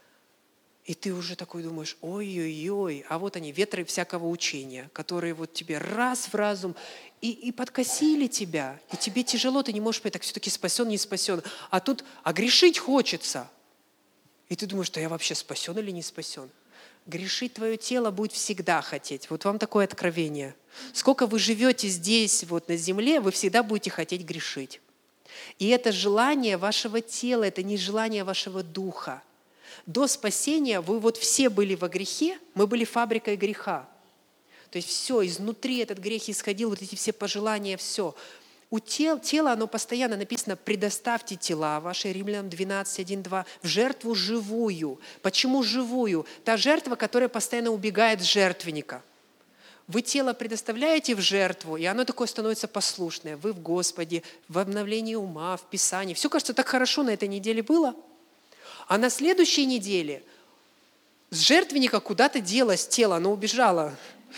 И ты уже такой думаешь, ой-ой-ой, а вот они, ветры всякого учения, которые тебе раз в разум и подкосили тебя, и тебе тяжело, ты не можешь понять, так все-таки спасен, не спасен. А тут грешить хочется. И ты думаешь, что я вообще спасен или не спасен? Грешить твое тело будет всегда хотеть. Вот вам такое откровение. Сколько вы живете здесь, на земле, вы всегда будете хотеть грешить. И это желание вашего тела, это не желание вашего духа. До спасения вы все были во грехе, мы были фабрикой греха. То есть все, изнутри этот грех исходил, эти все пожелания, все. У тела, оно постоянно написано, предоставьте тела ваши, Римлянам 12:1-2, в жертву живую. Почему живую? Та жертва, которая постоянно убегает с жертвенника. Вы тело предоставляете в жертву, и оно такое становится послушное. Вы в Господе, в обновлении ума, в Писании. Все, кажется, так хорошо на этой неделе было. А на следующей неделе с жертвенника куда-то делось тело, оно убежало.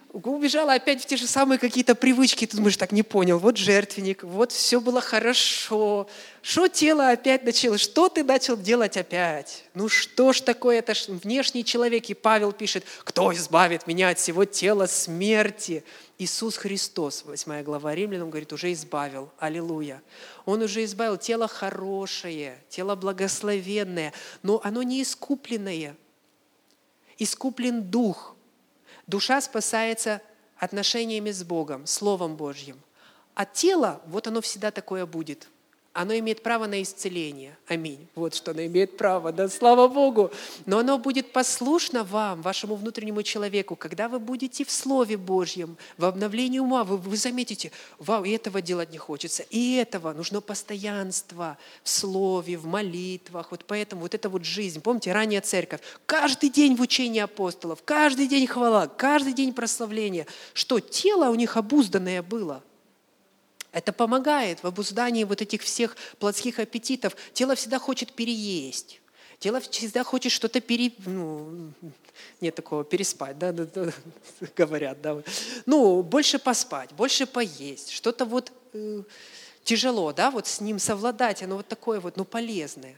убежала опять в те же самые какие-то привычки. Ты думаешь, так не понял, вот жертвенник, вот все было хорошо. Что тело опять начало? Что ты начал делать опять? Ну что ж такое, это ж внешний человек. И Павел пишет, кто избавит меня от всего тела смерти? Иисус Христос, 8 глава Римлянам, говорит, уже избавил. Аллилуйя. Он уже избавил тело хорошее, тело благословенное, но оно не искупленное. Искуплен дух. Душа спасается отношениями с Богом, Словом Божьим. А тело, вот оно всегда такое будет. Оно имеет право на исцеление. Аминь. Вот что оно имеет право, да, слава Богу. Но оно будет послушно вам, вашему внутреннему человеку. Когда вы будете в Слове Божьем, в обновлении ума, вы заметите, вау, и этого делать не хочется, и этого. Нужно постоянство в Слове, в молитвах. Вот поэтому вот эта вот жизнь. Помните, ранняя церковь. Каждый день в учении апостолов, каждый день хвала, каждый день прославления. Что тело у них обузданное было. Это помогает в обуздании вот этих всех плотских аппетитов. Тело всегда хочет переесть. Тело всегда хочет что-то нет такого переспать, да, говорят, да. Ну, больше поспать, больше поесть. Что-то вот тяжело, да, вот с ним совладать, оно вот такое вот, полезное.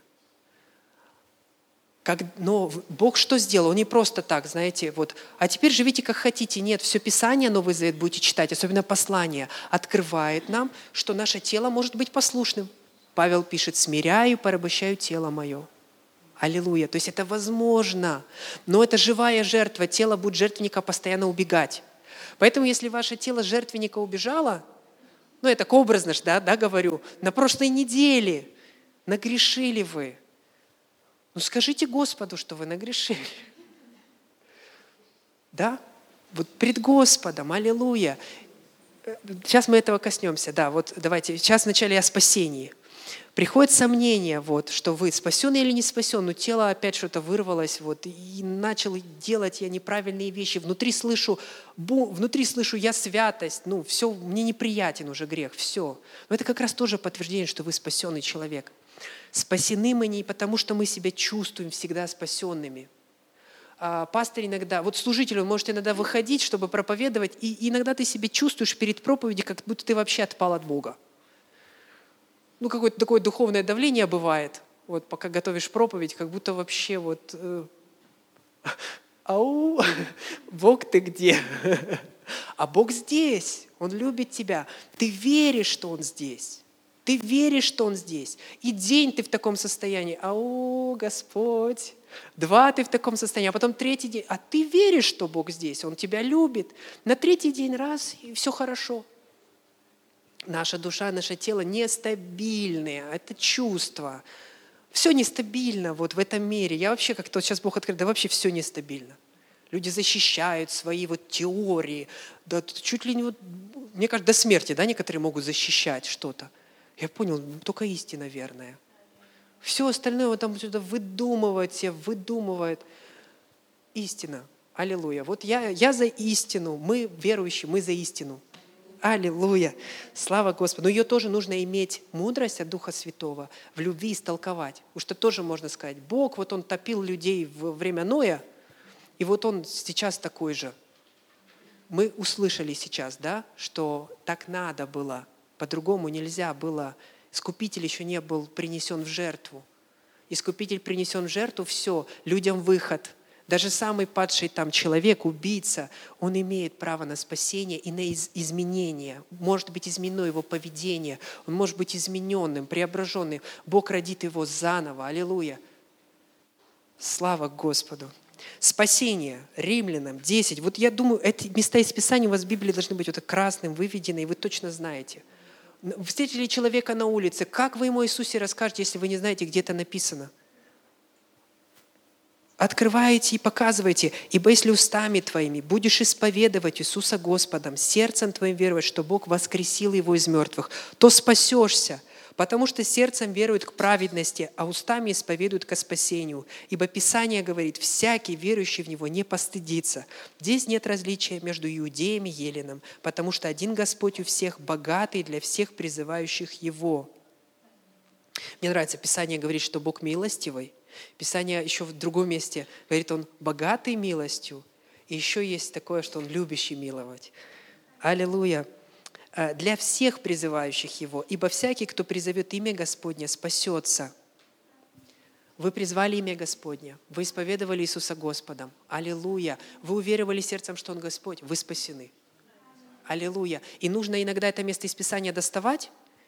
Но Бог что сделал? Он не просто так, знаете, вот, а теперь живите как хотите. Нет, все Писание, Новый Завет будете читать, особенно послание, открывает нам, что наше тело может быть послушным. Павел пишет, смиряю, порабощаю тело мое. Аллилуйя. То есть это возможно, но это живая жертва, тело будет жертвенника постоянно убегать. Поэтому если ваше тело жертвенника убежало, я так образно, да, говорю, на прошлой неделе нагрешили вы. Скажите Господу, что вы нагрешили. Да? Вот пред Господом, аллилуйя. Сейчас мы этого коснемся. Да, вот давайте, сейчас вначале о спасении. Приходит сомнение, вот, что вы спасен или не спасен, но тело опять что-то вырвалось, вот, и начал делать я неправильные вещи. Внутри слышу я святость, все, мне неприятен уже грех, все. Но это как раз тоже подтверждение, что вы спасенный человек. Спасены мы не потому, что мы себя чувствуем всегда спасенными. Пастор иногда, вот служитель, он может иногда выходить, чтобы проповедовать, и иногда ты себя чувствуешь перед проповедью, как будто ты вообще отпал от Бога. Какое-то такое духовное давление бывает, вот пока готовишь проповедь, как будто вообще вот, ау, Бог ты где? А Бог здесь, Он любит тебя. Ты веришь, что Он здесь. Ты веришь, что Он здесь. И день ты в таком состоянии. Ау, Господь. 2 ты в таком состоянии, а потом 3 день. А ты веришь, что Бог здесь, Он тебя любит. На 3 день раз, и все хорошо. Наша душа, наше тело нестабильные. Это чувство. Все нестабильно вот в этом мире. Я вообще как-то сейчас Бог открыл, да вообще все нестабильно. Люди защищают свои вот теории. Да чуть ли не, мне кажется, до смерти, да, некоторые могут защищать что-то. Я понял, только истина верная. Все остальное вот там что-то выдумывает. Истина. Аллилуйя. Вот я за истину. Мы верующие, мы за истину. Аллилуйя. Слава Господу. Но ее тоже нужно иметь мудрость от Духа Святого, в любви истолковать. Потому что тоже можно сказать, Бог, вот Он топил людей во время Ноя, и вот Он сейчас такой же. Мы услышали сейчас, да, что так надо было. По-другому нельзя было. Искупитель еще не был принесен в жертву. Искупитель принесен в жертву, все, людям выход. Даже самый падший там человек, убийца, он имеет право на спасение и на изменение. Может быть изменено его поведение, он может быть измененным, преображенным. Бог родит его заново. Аллилуйя. Слава Господу. Спасение. Римлянам 10. Вот я думаю, эти места из Писания у вас в Библии должны быть вот красным выведены, и вы точно знаете. Встретили человека на улице, как вы ему о Иисусе расскажете, если вы не знаете, где это написано? Открываете и показываете, ибо если устами твоими будешь исповедовать Иисуса Господом, сердцем твоим веровать, что Бог воскресил Его из мертвых, то спасешься, потому что сердцем веруют к праведности, а устами исповедуют ко спасению. Ибо Писание говорит, всякий верующий в Него не постыдится. Здесь нет различия между иудеем и еленом, потому что один Господь у всех, богатый для всех призывающих Его. Мне нравится, Писание говорит, что Бог милостивый. Писание еще в другом месте говорит, Он богатый милостью. И еще есть такое, что Он любящий миловать. Аллилуйя. Для всех призывающих Его, ибо всякий, кто призовет имя Господне, спасется. Вы призвали имя Господне, вы исповедовали Иисуса Господом. Аллилуйя. Вы уверовали сердцем, что Он Господь, вы спасены. Аллилуйя. И нужно иногда это место из Писания доставать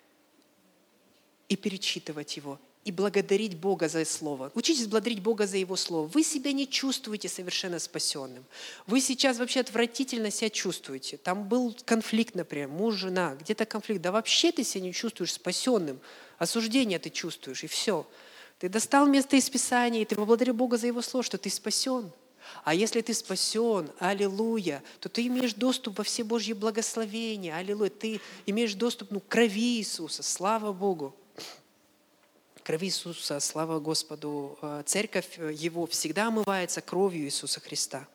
и перечитывать его, и благодарить Бога за Слово. Учитесь благодарить Бога за Его Слово. Вы себя не чувствуете совершенно спасенным. Вы сейчас вообще отвратительно себя чувствуете. Там был конфликт, например, муж, жена, где-то конфликт. Да вообще ты себя не чувствуешь спасенным. Осуждение ты чувствуешь, и все. Ты достал место из Писания, и ты поблагодарил Бога за Его Слово, что ты спасен. А если ты спасен, аллилуйя, то ты имеешь доступ во все Божьи благословения, аллилуйя. Ты имеешь доступ к крови Иисуса, слава Богу. Крови Иисуса, слава Господу. Церковь Его всегда омывается кровью Иисуса Христа.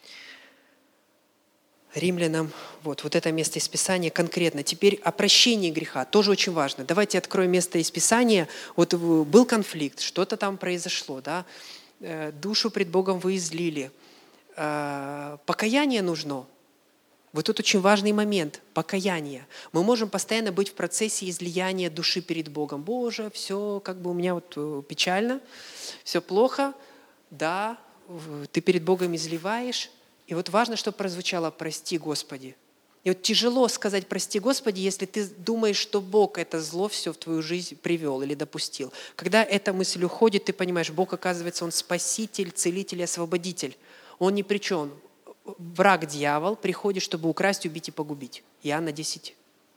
Римлянам, вот это место из Писания конкретно. Теперь о прощении греха, тоже очень важно. Давайте откроем место из Писания. Вот был конфликт, что-то там произошло, да? Душу пред Богом вы излили. Покаяние нужно. Вот тут очень важный момент – покаяние. Мы можем постоянно быть в процессе излияния души перед Богом. Боже, все как бы у меня вот печально, все плохо. Да, ты перед Богом изливаешь. И вот важно, чтобы прозвучало «прости, Господи». И вот тяжело сказать «прости, Господи», если ты думаешь, что Бог это зло все в твою жизнь привел или допустил. Когда эта мысль уходит, ты понимаешь, Бог, оказывается, Он спаситель, целитель и освободитель. Он ни при чем. Враг, дьявол, приходит, чтобы украсть, убить и погубить. Иоанна 10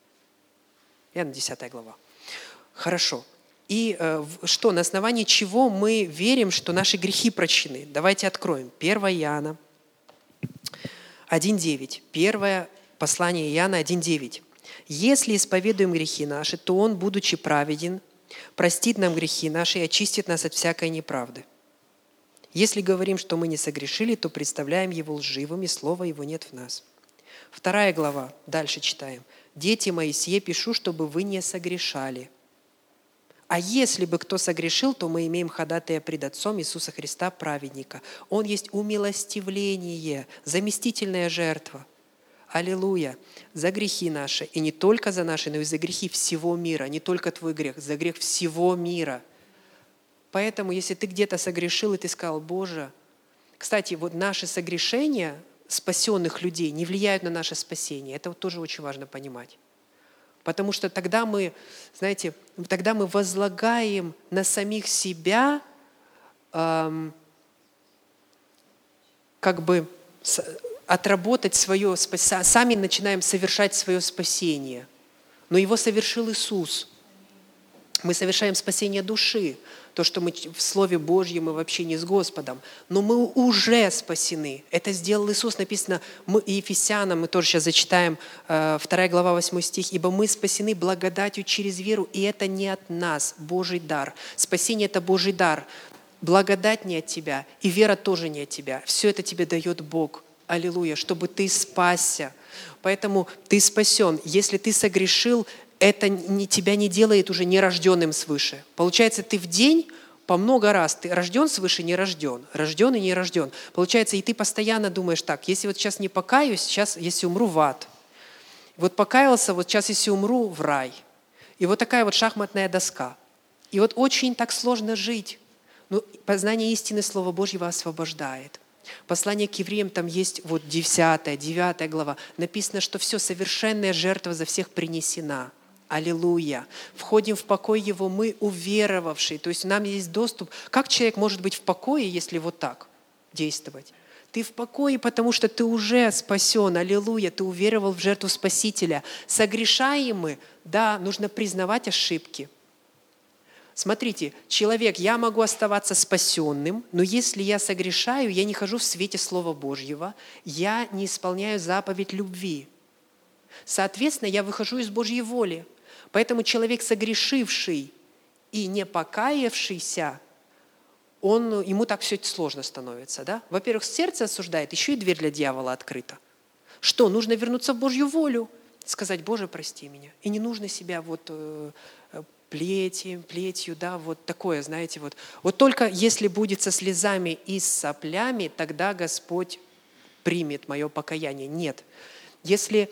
глава. Хорошо. И что, на основании чего мы верим, что наши грехи прощены? Давайте откроем. 1 Иоанна 1:9. Первое послание Иоанна 1:9. «Если исповедуем грехи наши, то Он, будучи праведен, простит нам грехи наши и очистит нас от всякой неправды. Если говорим, что мы не согрешили, то представляем Его лживым, и слова Его нет в нас». 2 глава, дальше читаем. «Дети мои, сие пишу, чтобы вы не согрешали. А если бы кто согрешил, то мы имеем ходатая пред Отцом Иисуса Христа, праведника. Он есть умилостивление, заместительная жертва. Аллилуйя! За грехи наши, и не только за наши, но и за грехи всего мира, не только твой грех, за грех всего мира». Поэтому, если ты где-то согрешил, и ты сказал: «Боже…» Кстати, вот наши согрешения спасенных людей не влияют на наше спасение. Это вот тоже очень важно понимать. Потому что тогда мы, знаете, тогда мы возлагаем на самих себя как бы отработать свое спасение, сами начинаем совершать свое спасение. Но его совершил Иисус. Мы совершаем спасение души. То, что мы в Слове Божьем, мы в общении с Господом. Но мы уже спасены. Это сделал Иисус. Написано и Ефесянам, мы тоже сейчас зачитаем 2 глава 8 стих. «Ибо мы спасены благодатью через веру, и это не от нас, Божий дар». Спасение – это Божий дар. Благодать не от тебя, и вера тоже не от тебя. Все это тебе дает Бог. Аллилуйя, чтобы ты спасся. Поэтому ты спасен. Если ты согрешил, это тебя не делает уже нерожденным свыше. Получается, ты в день по много раз, ты рожден свыше, не рожден, рожден и не рожден. Получается, и ты постоянно думаешь так: если вот сейчас не покаюсь, сейчас, если умру, в ад. Вот покаялся, вот сейчас, если умру, в рай. И вот такая вот шахматная доска. И вот очень так сложно жить. Но познание истины Слова Божьего освобождает. Послание к евреям, там есть вот 10, 9 глава. Написано, что все, совершенная жертва за всех принесена. Аллилуйя. Входим в покой Его мы, уверовавшие. То есть нам есть доступ. Как человек может быть в покое, если вот так действовать? Ты в покое, потому что ты уже спасен. Аллилуйя. Ты уверовал в жертву Спасителя. Согрешаем мы, да, нужно признавать ошибки. Смотрите, человек, я могу оставаться спасенным, но если я согрешаю, я не хожу в свете Слова Божьего, я не исполняю заповедь любви. Соответственно, я выхожу из Божьей воли. Поэтому человек, согрешивший и не покаявшийся, ему так все сложно становится. Да? Во-первых, сердце осуждает, еще и дверь для дьявола открыта. Что? Нужно вернуться в Божью волю, сказать: «Боже, прости меня». И не нужно себя вот плетью, да, вот такое, знаете, вот. Вот только если будет со слезами и с соплями, тогда Господь примет мое покаяние. Нет. Если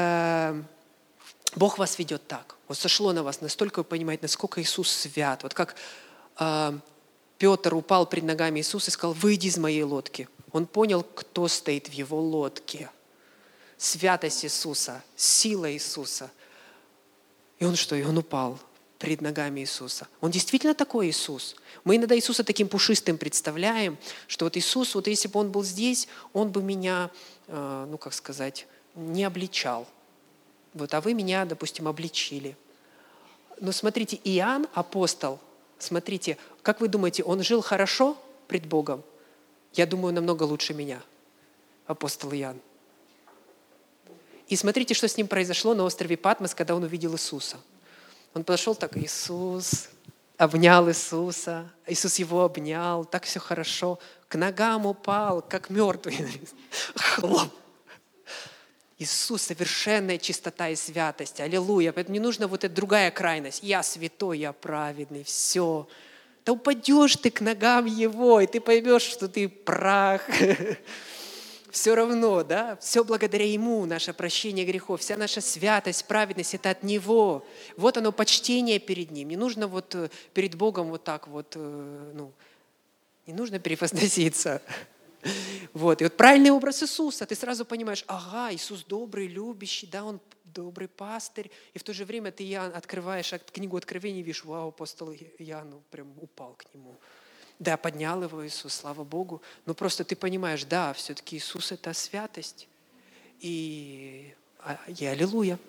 Бог вас ведет так, вот сошло на вас, настолько вы понимаете, насколько Иисус свят. Вот как Петр упал пред ногами Иисуса и сказал: «Выйди из моей лодки». Он понял, кто стоит в его лодке. Святость Иисуса, сила Иисуса. И он что? И он упал пред ногами Иисуса. Он действительно такой Иисус. Мы иногда Иисуса таким пушистым представляем, что вот Иисус, вот если бы Он был здесь, Он бы меня, не обличал. Вот, а вы меня, допустим, обличили. Но смотрите, Иоанн, апостол, смотрите, как вы думаете, он жил хорошо пред Богом? Я думаю, намного лучше меня, апостол Иоанн. И смотрите, что с ним произошло на острове Патмос, когда он увидел Иисуса. Он подошел так: Иисус, обнял Иисуса, Иисус его обнял, так все хорошо, к ногам упал, как мертвый. Хлоп. Иисус — совершенная чистота и святость. Аллилуйя. Поэтому не нужна вот эта другая крайность. Я святой, я праведный, все. Да упадешь ты к ногам Его, и ты поймешь, что ты прах. Все равно, да? Все благодаря Ему, наше прощение грехов, вся наша святость, праведность — это от Него. Вот оно, почтение перед Ним. Не нужно вот перед Богом вот так вот, не нужно перефантазиться. Вот. И вот правильный образ Иисуса, ты сразу понимаешь: ага, Иисус добрый, любящий, да, Он добрый пастырь. И в то же время ты открываешь книгу Откровений и видишь: вау, апостол Иоанн прям упал к Нему. Да, поднял его Иисус, слава Богу. Но просто ты понимаешь, да, все-таки Иисус — это святость. И аллилуйя.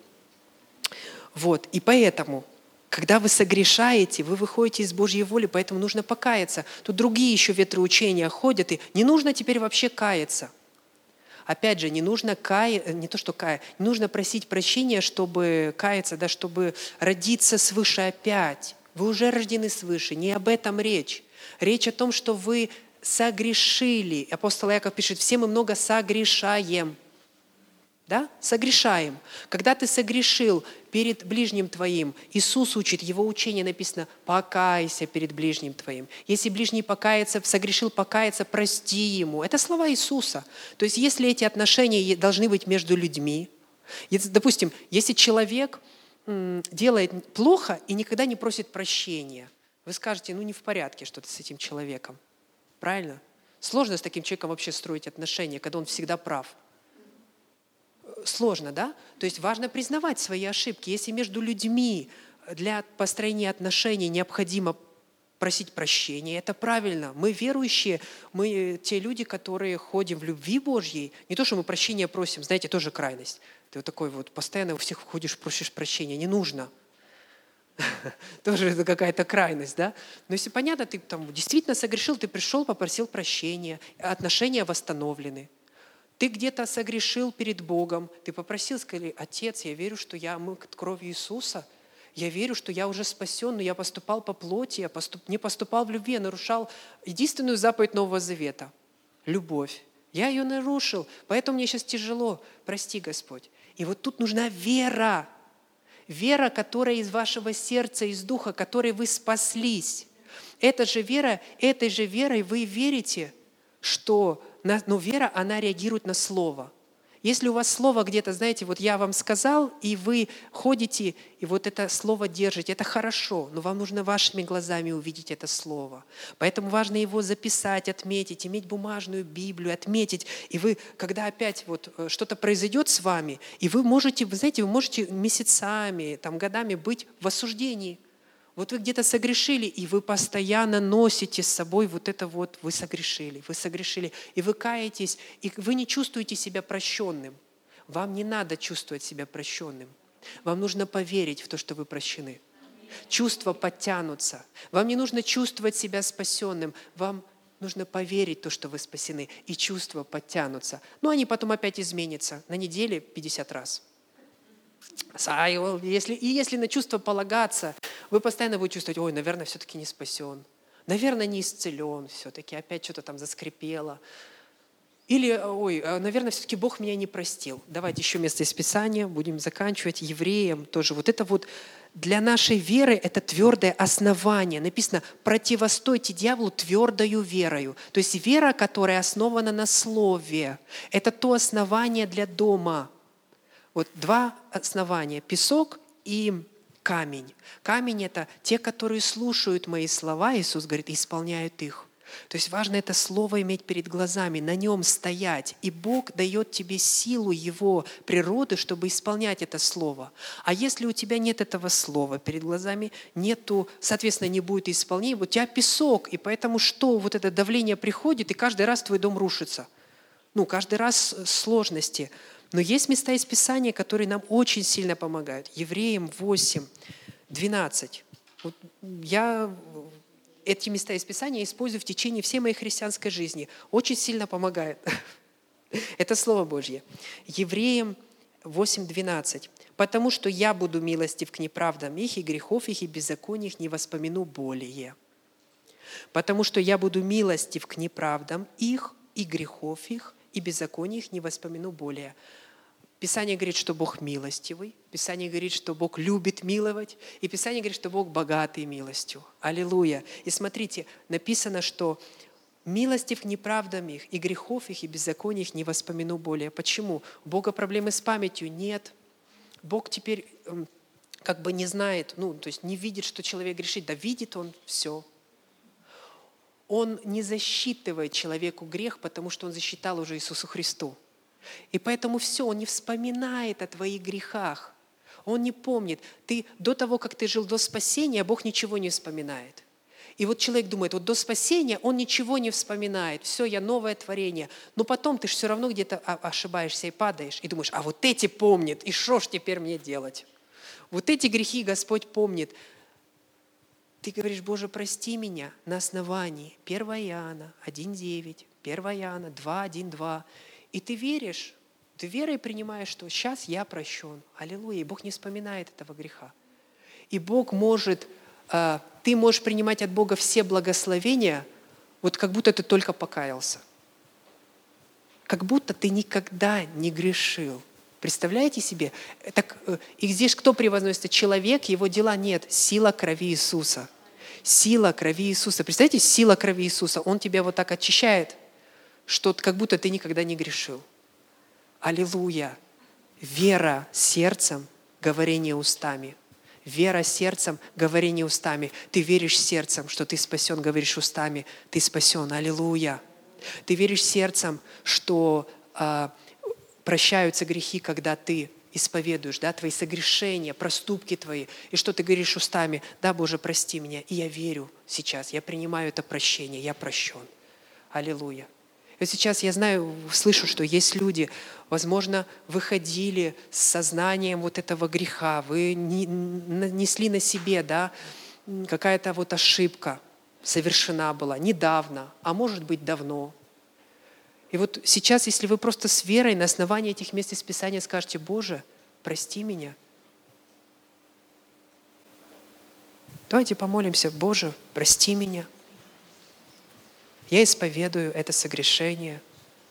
Вот, и поэтому, когда вы согрешаете, вы выходите из Божьей воли, поэтому нужно покаяться. Тут другие еще ветроучения ходят, и не нужно теперь вообще каяться. Опять же, не нужно не нужно просить прощения, чтобы каяться, да, чтобы родиться свыше опять. Вы уже рождены свыше, не об этом речь. Речь о том, что вы согрешили. Апостол Иаков пишет: все мы много согрешаем. Да? Согрешаем. Когда ты согрешил перед ближним твоим, Иисус учит, Его учение написано: покайся перед ближним твоим. Если ближний согрешил покаяться, прости ему. Это слова Иисуса. То есть если эти отношения должны быть между людьми, допустим, если человек делает плохо и никогда не просит прощения, вы скажете: не в порядке что-то с этим человеком. Правильно? Сложно с таким человеком вообще строить отношения, когда он всегда прав. Сложно, да? То есть важно признавать свои ошибки. Если между людьми для построения отношений необходимо просить прощения, это правильно. Мы верующие, мы те люди, которые ходим в любви Божьей. Не то, что мы прощения просим, знаете, тоже крайность. Ты вот такой вот постоянно у всех ходишь, просишь прощения. Не нужно. Тоже это какая-то крайность, да? Но если понятно, ты там действительно согрешил, ты пришел, попросил прощения, отношения восстановлены. Ты где-то согрешил перед Богом, ты попросил, сказали: Отец, я верю, что я омыт кровью Иисуса, я верю, что я уже спасен, но я поступал по плоти, не поступал в любви, я нарушал единственную заповедь Нового Завета – любовь. Я ее нарушил, поэтому мне сейчас тяжело. Прости, Господь. И вот тут нужна вера. Вера, которая из вашего сердца, из духа, которой вы спаслись. Этой же верой вы верите, что... Но вера, она реагирует на слово. Если у вас слово где-то, знаете, вот я вам сказал, и вы ходите, и вот это слово держите, это хорошо, но вам нужно вашими глазами увидеть это слово. Поэтому важно его записать, отметить, иметь бумажную Библию, отметить. И вы, когда опять вот что-то произойдет с вами, и вы можете, вы знаете, вы можете месяцами, годами быть в осуждении. Вот вы где-то согрешили, и вы постоянно носите с собой вот это вот, вы согрешили, и вы каетесь, и вы не чувствуете себя прощенным. Вам не надо чувствовать себя прощенным. Вам нужно поверить в то, что вы прощены. Чувства подтянутся. Вам не нужно чувствовать себя спасенным. Вам нужно поверить в то, что вы спасены, и чувства подтянутся. Но они потом опять изменятся. На неделе 50 раз. Если на чувства полагаться, вы постоянно будете чувствовать: ой, наверное, все-таки не спасен, наверное, не исцелен все-таки, опять что-то там заскрипело. Или, наверное, все-таки Бог меня не простил. Давайте еще место из Писания, будем заканчивать. Евреям тоже. Вот это вот для нашей веры это твердое основание. Написано, противостойте дьяволу твердою верою. То есть вера, которая основана на Слове. Это то основание для дома. Вот два основания. Песок и камень. Камень – это те, которые слушают мои слова, Иисус говорит, и исполняют их. То есть важно это слово иметь перед глазами, на нем стоять. И Бог дает тебе силу Его природы, чтобы исполнять это слово. А если у тебя нет этого слова перед глазами, нету, соответственно, не будет исполнения, у тебя песок, и поэтому что? Вот это давление приходит, и каждый раз твой дом рушится. Каждый раз сложности. Но есть места из Писания, которые нам очень сильно помогают. Евреям 8, 12. Вот я эти места из Писания использую в течение всей моей христианской жизни. Очень сильно помогает. Это Слово Божье. Евреям 8, 12. «Потому что я буду милостив к неправдам их, и грехов их, и беззаконий их не воспомяну более. Потому что я буду милостив к неправдам их, и грехов их, и беззаконий их не воспомяну более». Писание говорит, что Бог милостивый. Писание говорит, что Бог любит миловать. И Писание говорит, что Бог богатый милостью. Аллилуйя. И смотрите, написано, что милостив к неправдам их, и грехов их, и беззаконий их не воспомяну более. Почему? У Бога проблемы с памятью? Нет. Бог теперь как бы не знает, то есть не видит, что человек грешит. Да видит он все. Он не засчитывает человеку грех, потому что он засчитал уже Иисусу Христу. И поэтому все, он не вспоминает о твоих грехах. Он не помнит. Ты до того, как ты жил до спасения, Бог ничего не вспоминает. И вот человек думает, вот до спасения он ничего не вспоминает. Все, я новое творение. Но потом ты же все равно где-то ошибаешься и падаешь. И думаешь, а вот эти помнят, и что ж теперь мне делать? Вот эти грехи Господь помнит. Ты говоришь, Боже, прости меня на основании 1 Иоанна 1,9, 1 Иоанна 2, 1, 2. И ты веришь, ты верой принимаешь, что сейчас я прощен. Аллилуйя. И Бог не вспоминает этого греха. И Бог может, ты можешь принимать от Бога все благословения, вот как будто ты только покаялся. Как будто ты никогда не грешил. Представляете себе? И здесь кто превозносится? Человек, его дела нет. Сила крови Иисуса. Сила крови Иисуса. Представляете, сила крови Иисуса. Он тебя вот так очищает, что как будто ты никогда не грешил. Аллилуйя! Вера сердцем, говорение устами. Вера сердцем, говорение устами. Ты веришь сердцем, что ты спасен, говоришь устами, ты спасен. Аллилуйя! Ты веришь сердцем, что прощаются грехи, когда ты исповедуешь, твои согрешения, проступки твои, и что ты говоришь устами, да, Боже, прости меня. И я верю сейчас, я принимаю это прощение, я прощен. Аллилуйя! И сейчас я знаю, слышу, что есть люди, возможно, выходили с сознанием вот этого греха, вы несли на себе, какая-то вот ошибка совершена была недавно, а может быть давно. И вот сейчас, если вы просто с верой на основании этих мест из Писания скажете, Боже, прости меня. Давайте помолимся, Боже, прости меня. Я исповедую это согрешение.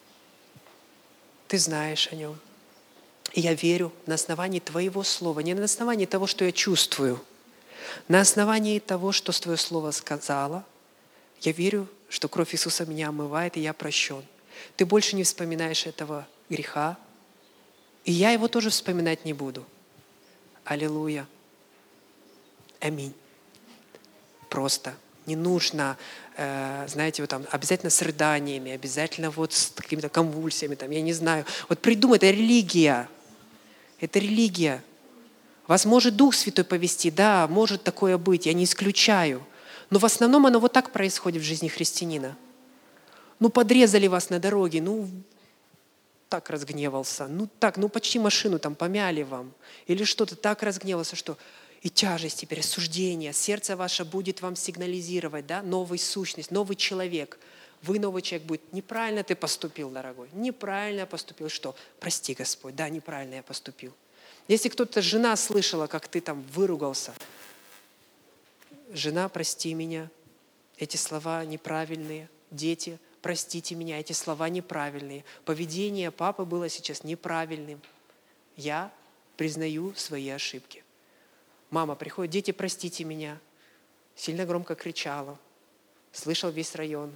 Ты знаешь о нем. И я верю на основании Твоего Слова, не на основании того, что я чувствую, на основании того, что Твое Слово сказала. Я верю, что кровь Иисуса меня омывает, и я прощен. Ты больше не вспоминаешь этого греха, и я его тоже вспоминать не буду. Аллилуйя. Аминь. Просто. Не нужно, знаете, вот там обязательно с рыданиями, обязательно вот с какими-то конвульсиями, я не знаю. Вот придумай, это религия. Это религия. Вас может Дух Святой повести, да, может такое быть, я не исключаю. Но в основном оно вот так происходит в жизни христианина. Подрезали вас на дороге, так разгневался, почти машину помяли вам. Или что-то так разгневался, что и тяжесть теперь, осуждение, сердце ваше будет вам сигнализировать, новую сущность, новый человек. Вы новый человек будет. Неправильно ты поступил, дорогой. Неправильно поступил. Что? Прости, Господь, неправильно я поступил. Если кто-то, жена слышала, как ты выругался. Жена, прости меня. Эти слова неправильные. Дети, простите меня, эти слова неправильные. Поведение папы было сейчас неправильным. Я признаю свои ошибки. Мама приходит, дети, простите меня. Сильно громко кричала. Слышал весь район.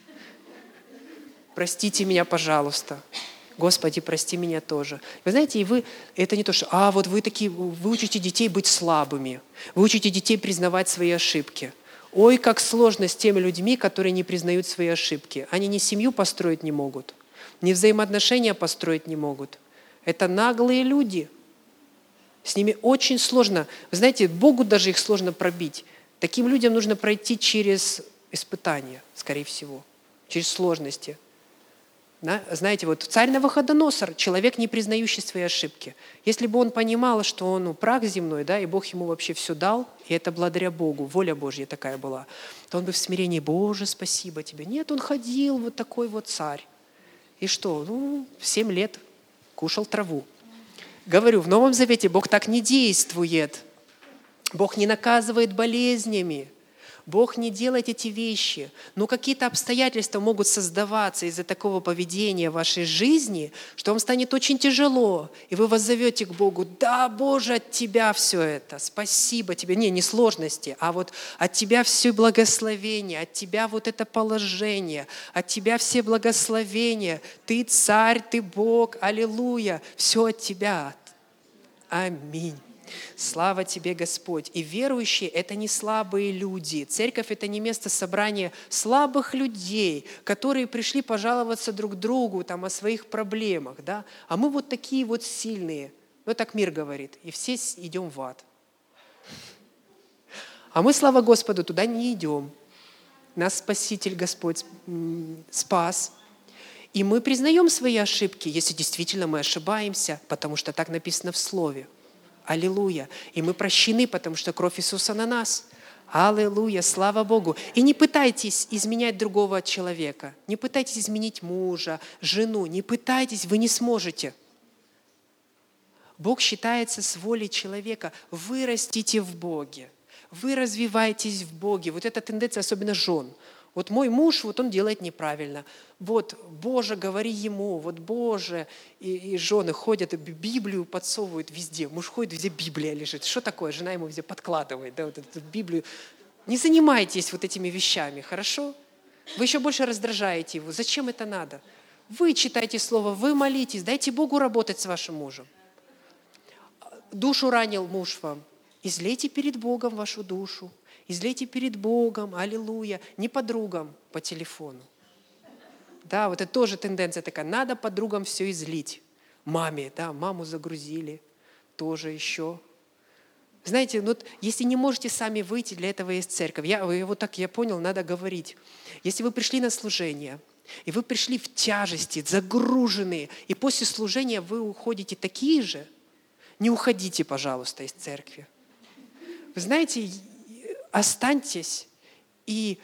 Простите меня, пожалуйста. Господи, прости меня тоже. Вы знаете, и вы, это не то, что, вот вы такие, вы учите детей быть слабыми. Вы учите детей признавать свои ошибки. Ой, как сложно с теми людьми, которые не признают свои ошибки. Они ни семью построить не могут, ни взаимоотношения построить не могут. Это наглые люди. С ними очень сложно. Вы знаете, Богу даже их сложно пробить. Таким людям нужно пройти через испытания, скорее всего, через сложности. Да? Знаете, вот царь Навуходоносор, человек, не признающий свои ошибки. Если бы он понимал, что он прах земной, да, и Бог ему вообще все дал, и это благодаря Богу, воля Божья такая была, то он бы в смирении: Боже, спасибо тебе. Нет, он ходил вот такой вот царь. И что? В 7 лет кушал траву. Говорю, в Новом Завете Бог так не действует. Бог не наказывает болезнями. Бог не делает эти вещи. Но какие-то обстоятельства могут создаваться из-за такого поведения в вашей жизни, что вам станет очень тяжело. И вы воззовете к Богу: да, Боже, от Тебя все это. Спасибо Тебе. Не сложности, а вот от Тебя все благословения, от Тебя вот это положение, от Тебя все благословения. Ты царь, Ты Бог. Аллилуйя. Все от Тебя. Аминь. Слава Тебе, Господь. И верующие – это не слабые люди. Церковь – это не место собрания слабых людей, которые пришли пожаловаться друг другу о своих проблемах. Да? А мы вот такие вот сильные. Так мир говорит. И все идем в ад. А мы, слава Господу, туда не идем. Нас Спаситель Господь спас. И мы признаем свои ошибки, если действительно мы ошибаемся, потому что так написано в Слове. Аллилуйя. И мы прощены, потому что кровь Иисуса на нас. Аллилуйя, слава Богу. И не пытайтесь изменять другого человека. Не пытайтесь изменить мужа, жену. Не пытайтесь, вы не сможете. Бог считается с волей человека. Вы растите в Боге. Вы развиваетесь в Боге. Вот эта тенденция, особенно жен. Вот мой муж, вот он делает неправильно. Вот, Боже, говори ему, вот, Боже. И жены ходят, и Библию подсовывают везде. Муж ходит, везде Библия лежит. Что такое? Жена ему везде подкладывает, да, вот эту Библию. Не занимайтесь вот этими вещами, хорошо? Вы еще больше раздражаете его. Зачем это надо? Вы читайте Слово, вы молитесь, дайте Богу работать с вашим мужем. Душу ранил муж вам. Излейте перед Богом вашу душу. Излейте перед Богом, аллилуйя, не подругам по телефону. Да, вот это тоже тенденция такая, надо подругам все излить. Маме, да, маму загрузили, тоже еще. Знаете, если не можете сами выйти, для этого есть церковь. Я понял, надо говорить. Если вы пришли на служение, и вы пришли в тяжести, загруженные, и после служения вы уходите такие же, не уходите, пожалуйста, из церкви. Вы знаете, останьтесь и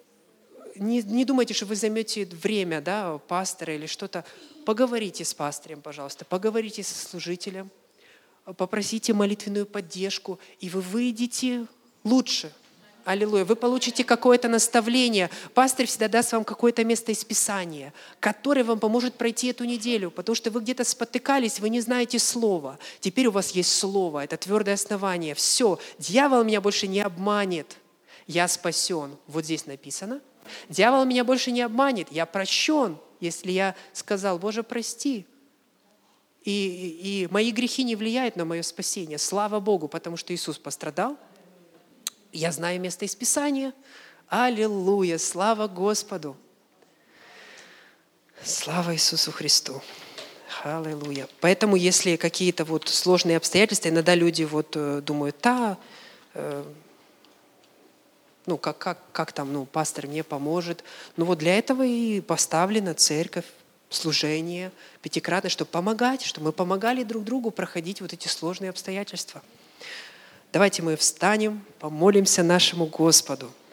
не думайте, что вы займете время, да, пастора или что-то. Поговорите с пастором, пожалуйста, поговорите со служителем, попросите молитвенную поддержку, и вы выйдете лучше. Аллилуйя. Вы получите какое-то наставление. Пастор всегда даст вам какое-то место из Писания, которое вам поможет пройти эту неделю, потому что вы где-то спотыкались, вы не знаете слова. Теперь у вас есть слово, это твердое основание. Все, дьявол меня больше не обманет. Я спасен. Вот здесь написано. Дьявол меня больше не обманет. Я прощен, если я сказал: Боже, прости. И мои грехи не влияют на мое спасение. Слава Богу, потому что Иисус пострадал. Я знаю место из Писания. Аллилуйя! Слава Господу! Слава Иисусу Христу! Аллилуйя! Поэтому, если какие-то сложные обстоятельства, иногда люди думают: как там, пастор мне поможет. Для этого и поставлена церковь, служение пятикратное, чтобы помогать, чтобы мы помогали друг другу проходить эти сложные обстоятельства. Давайте мы встанем, помолимся нашему Господу.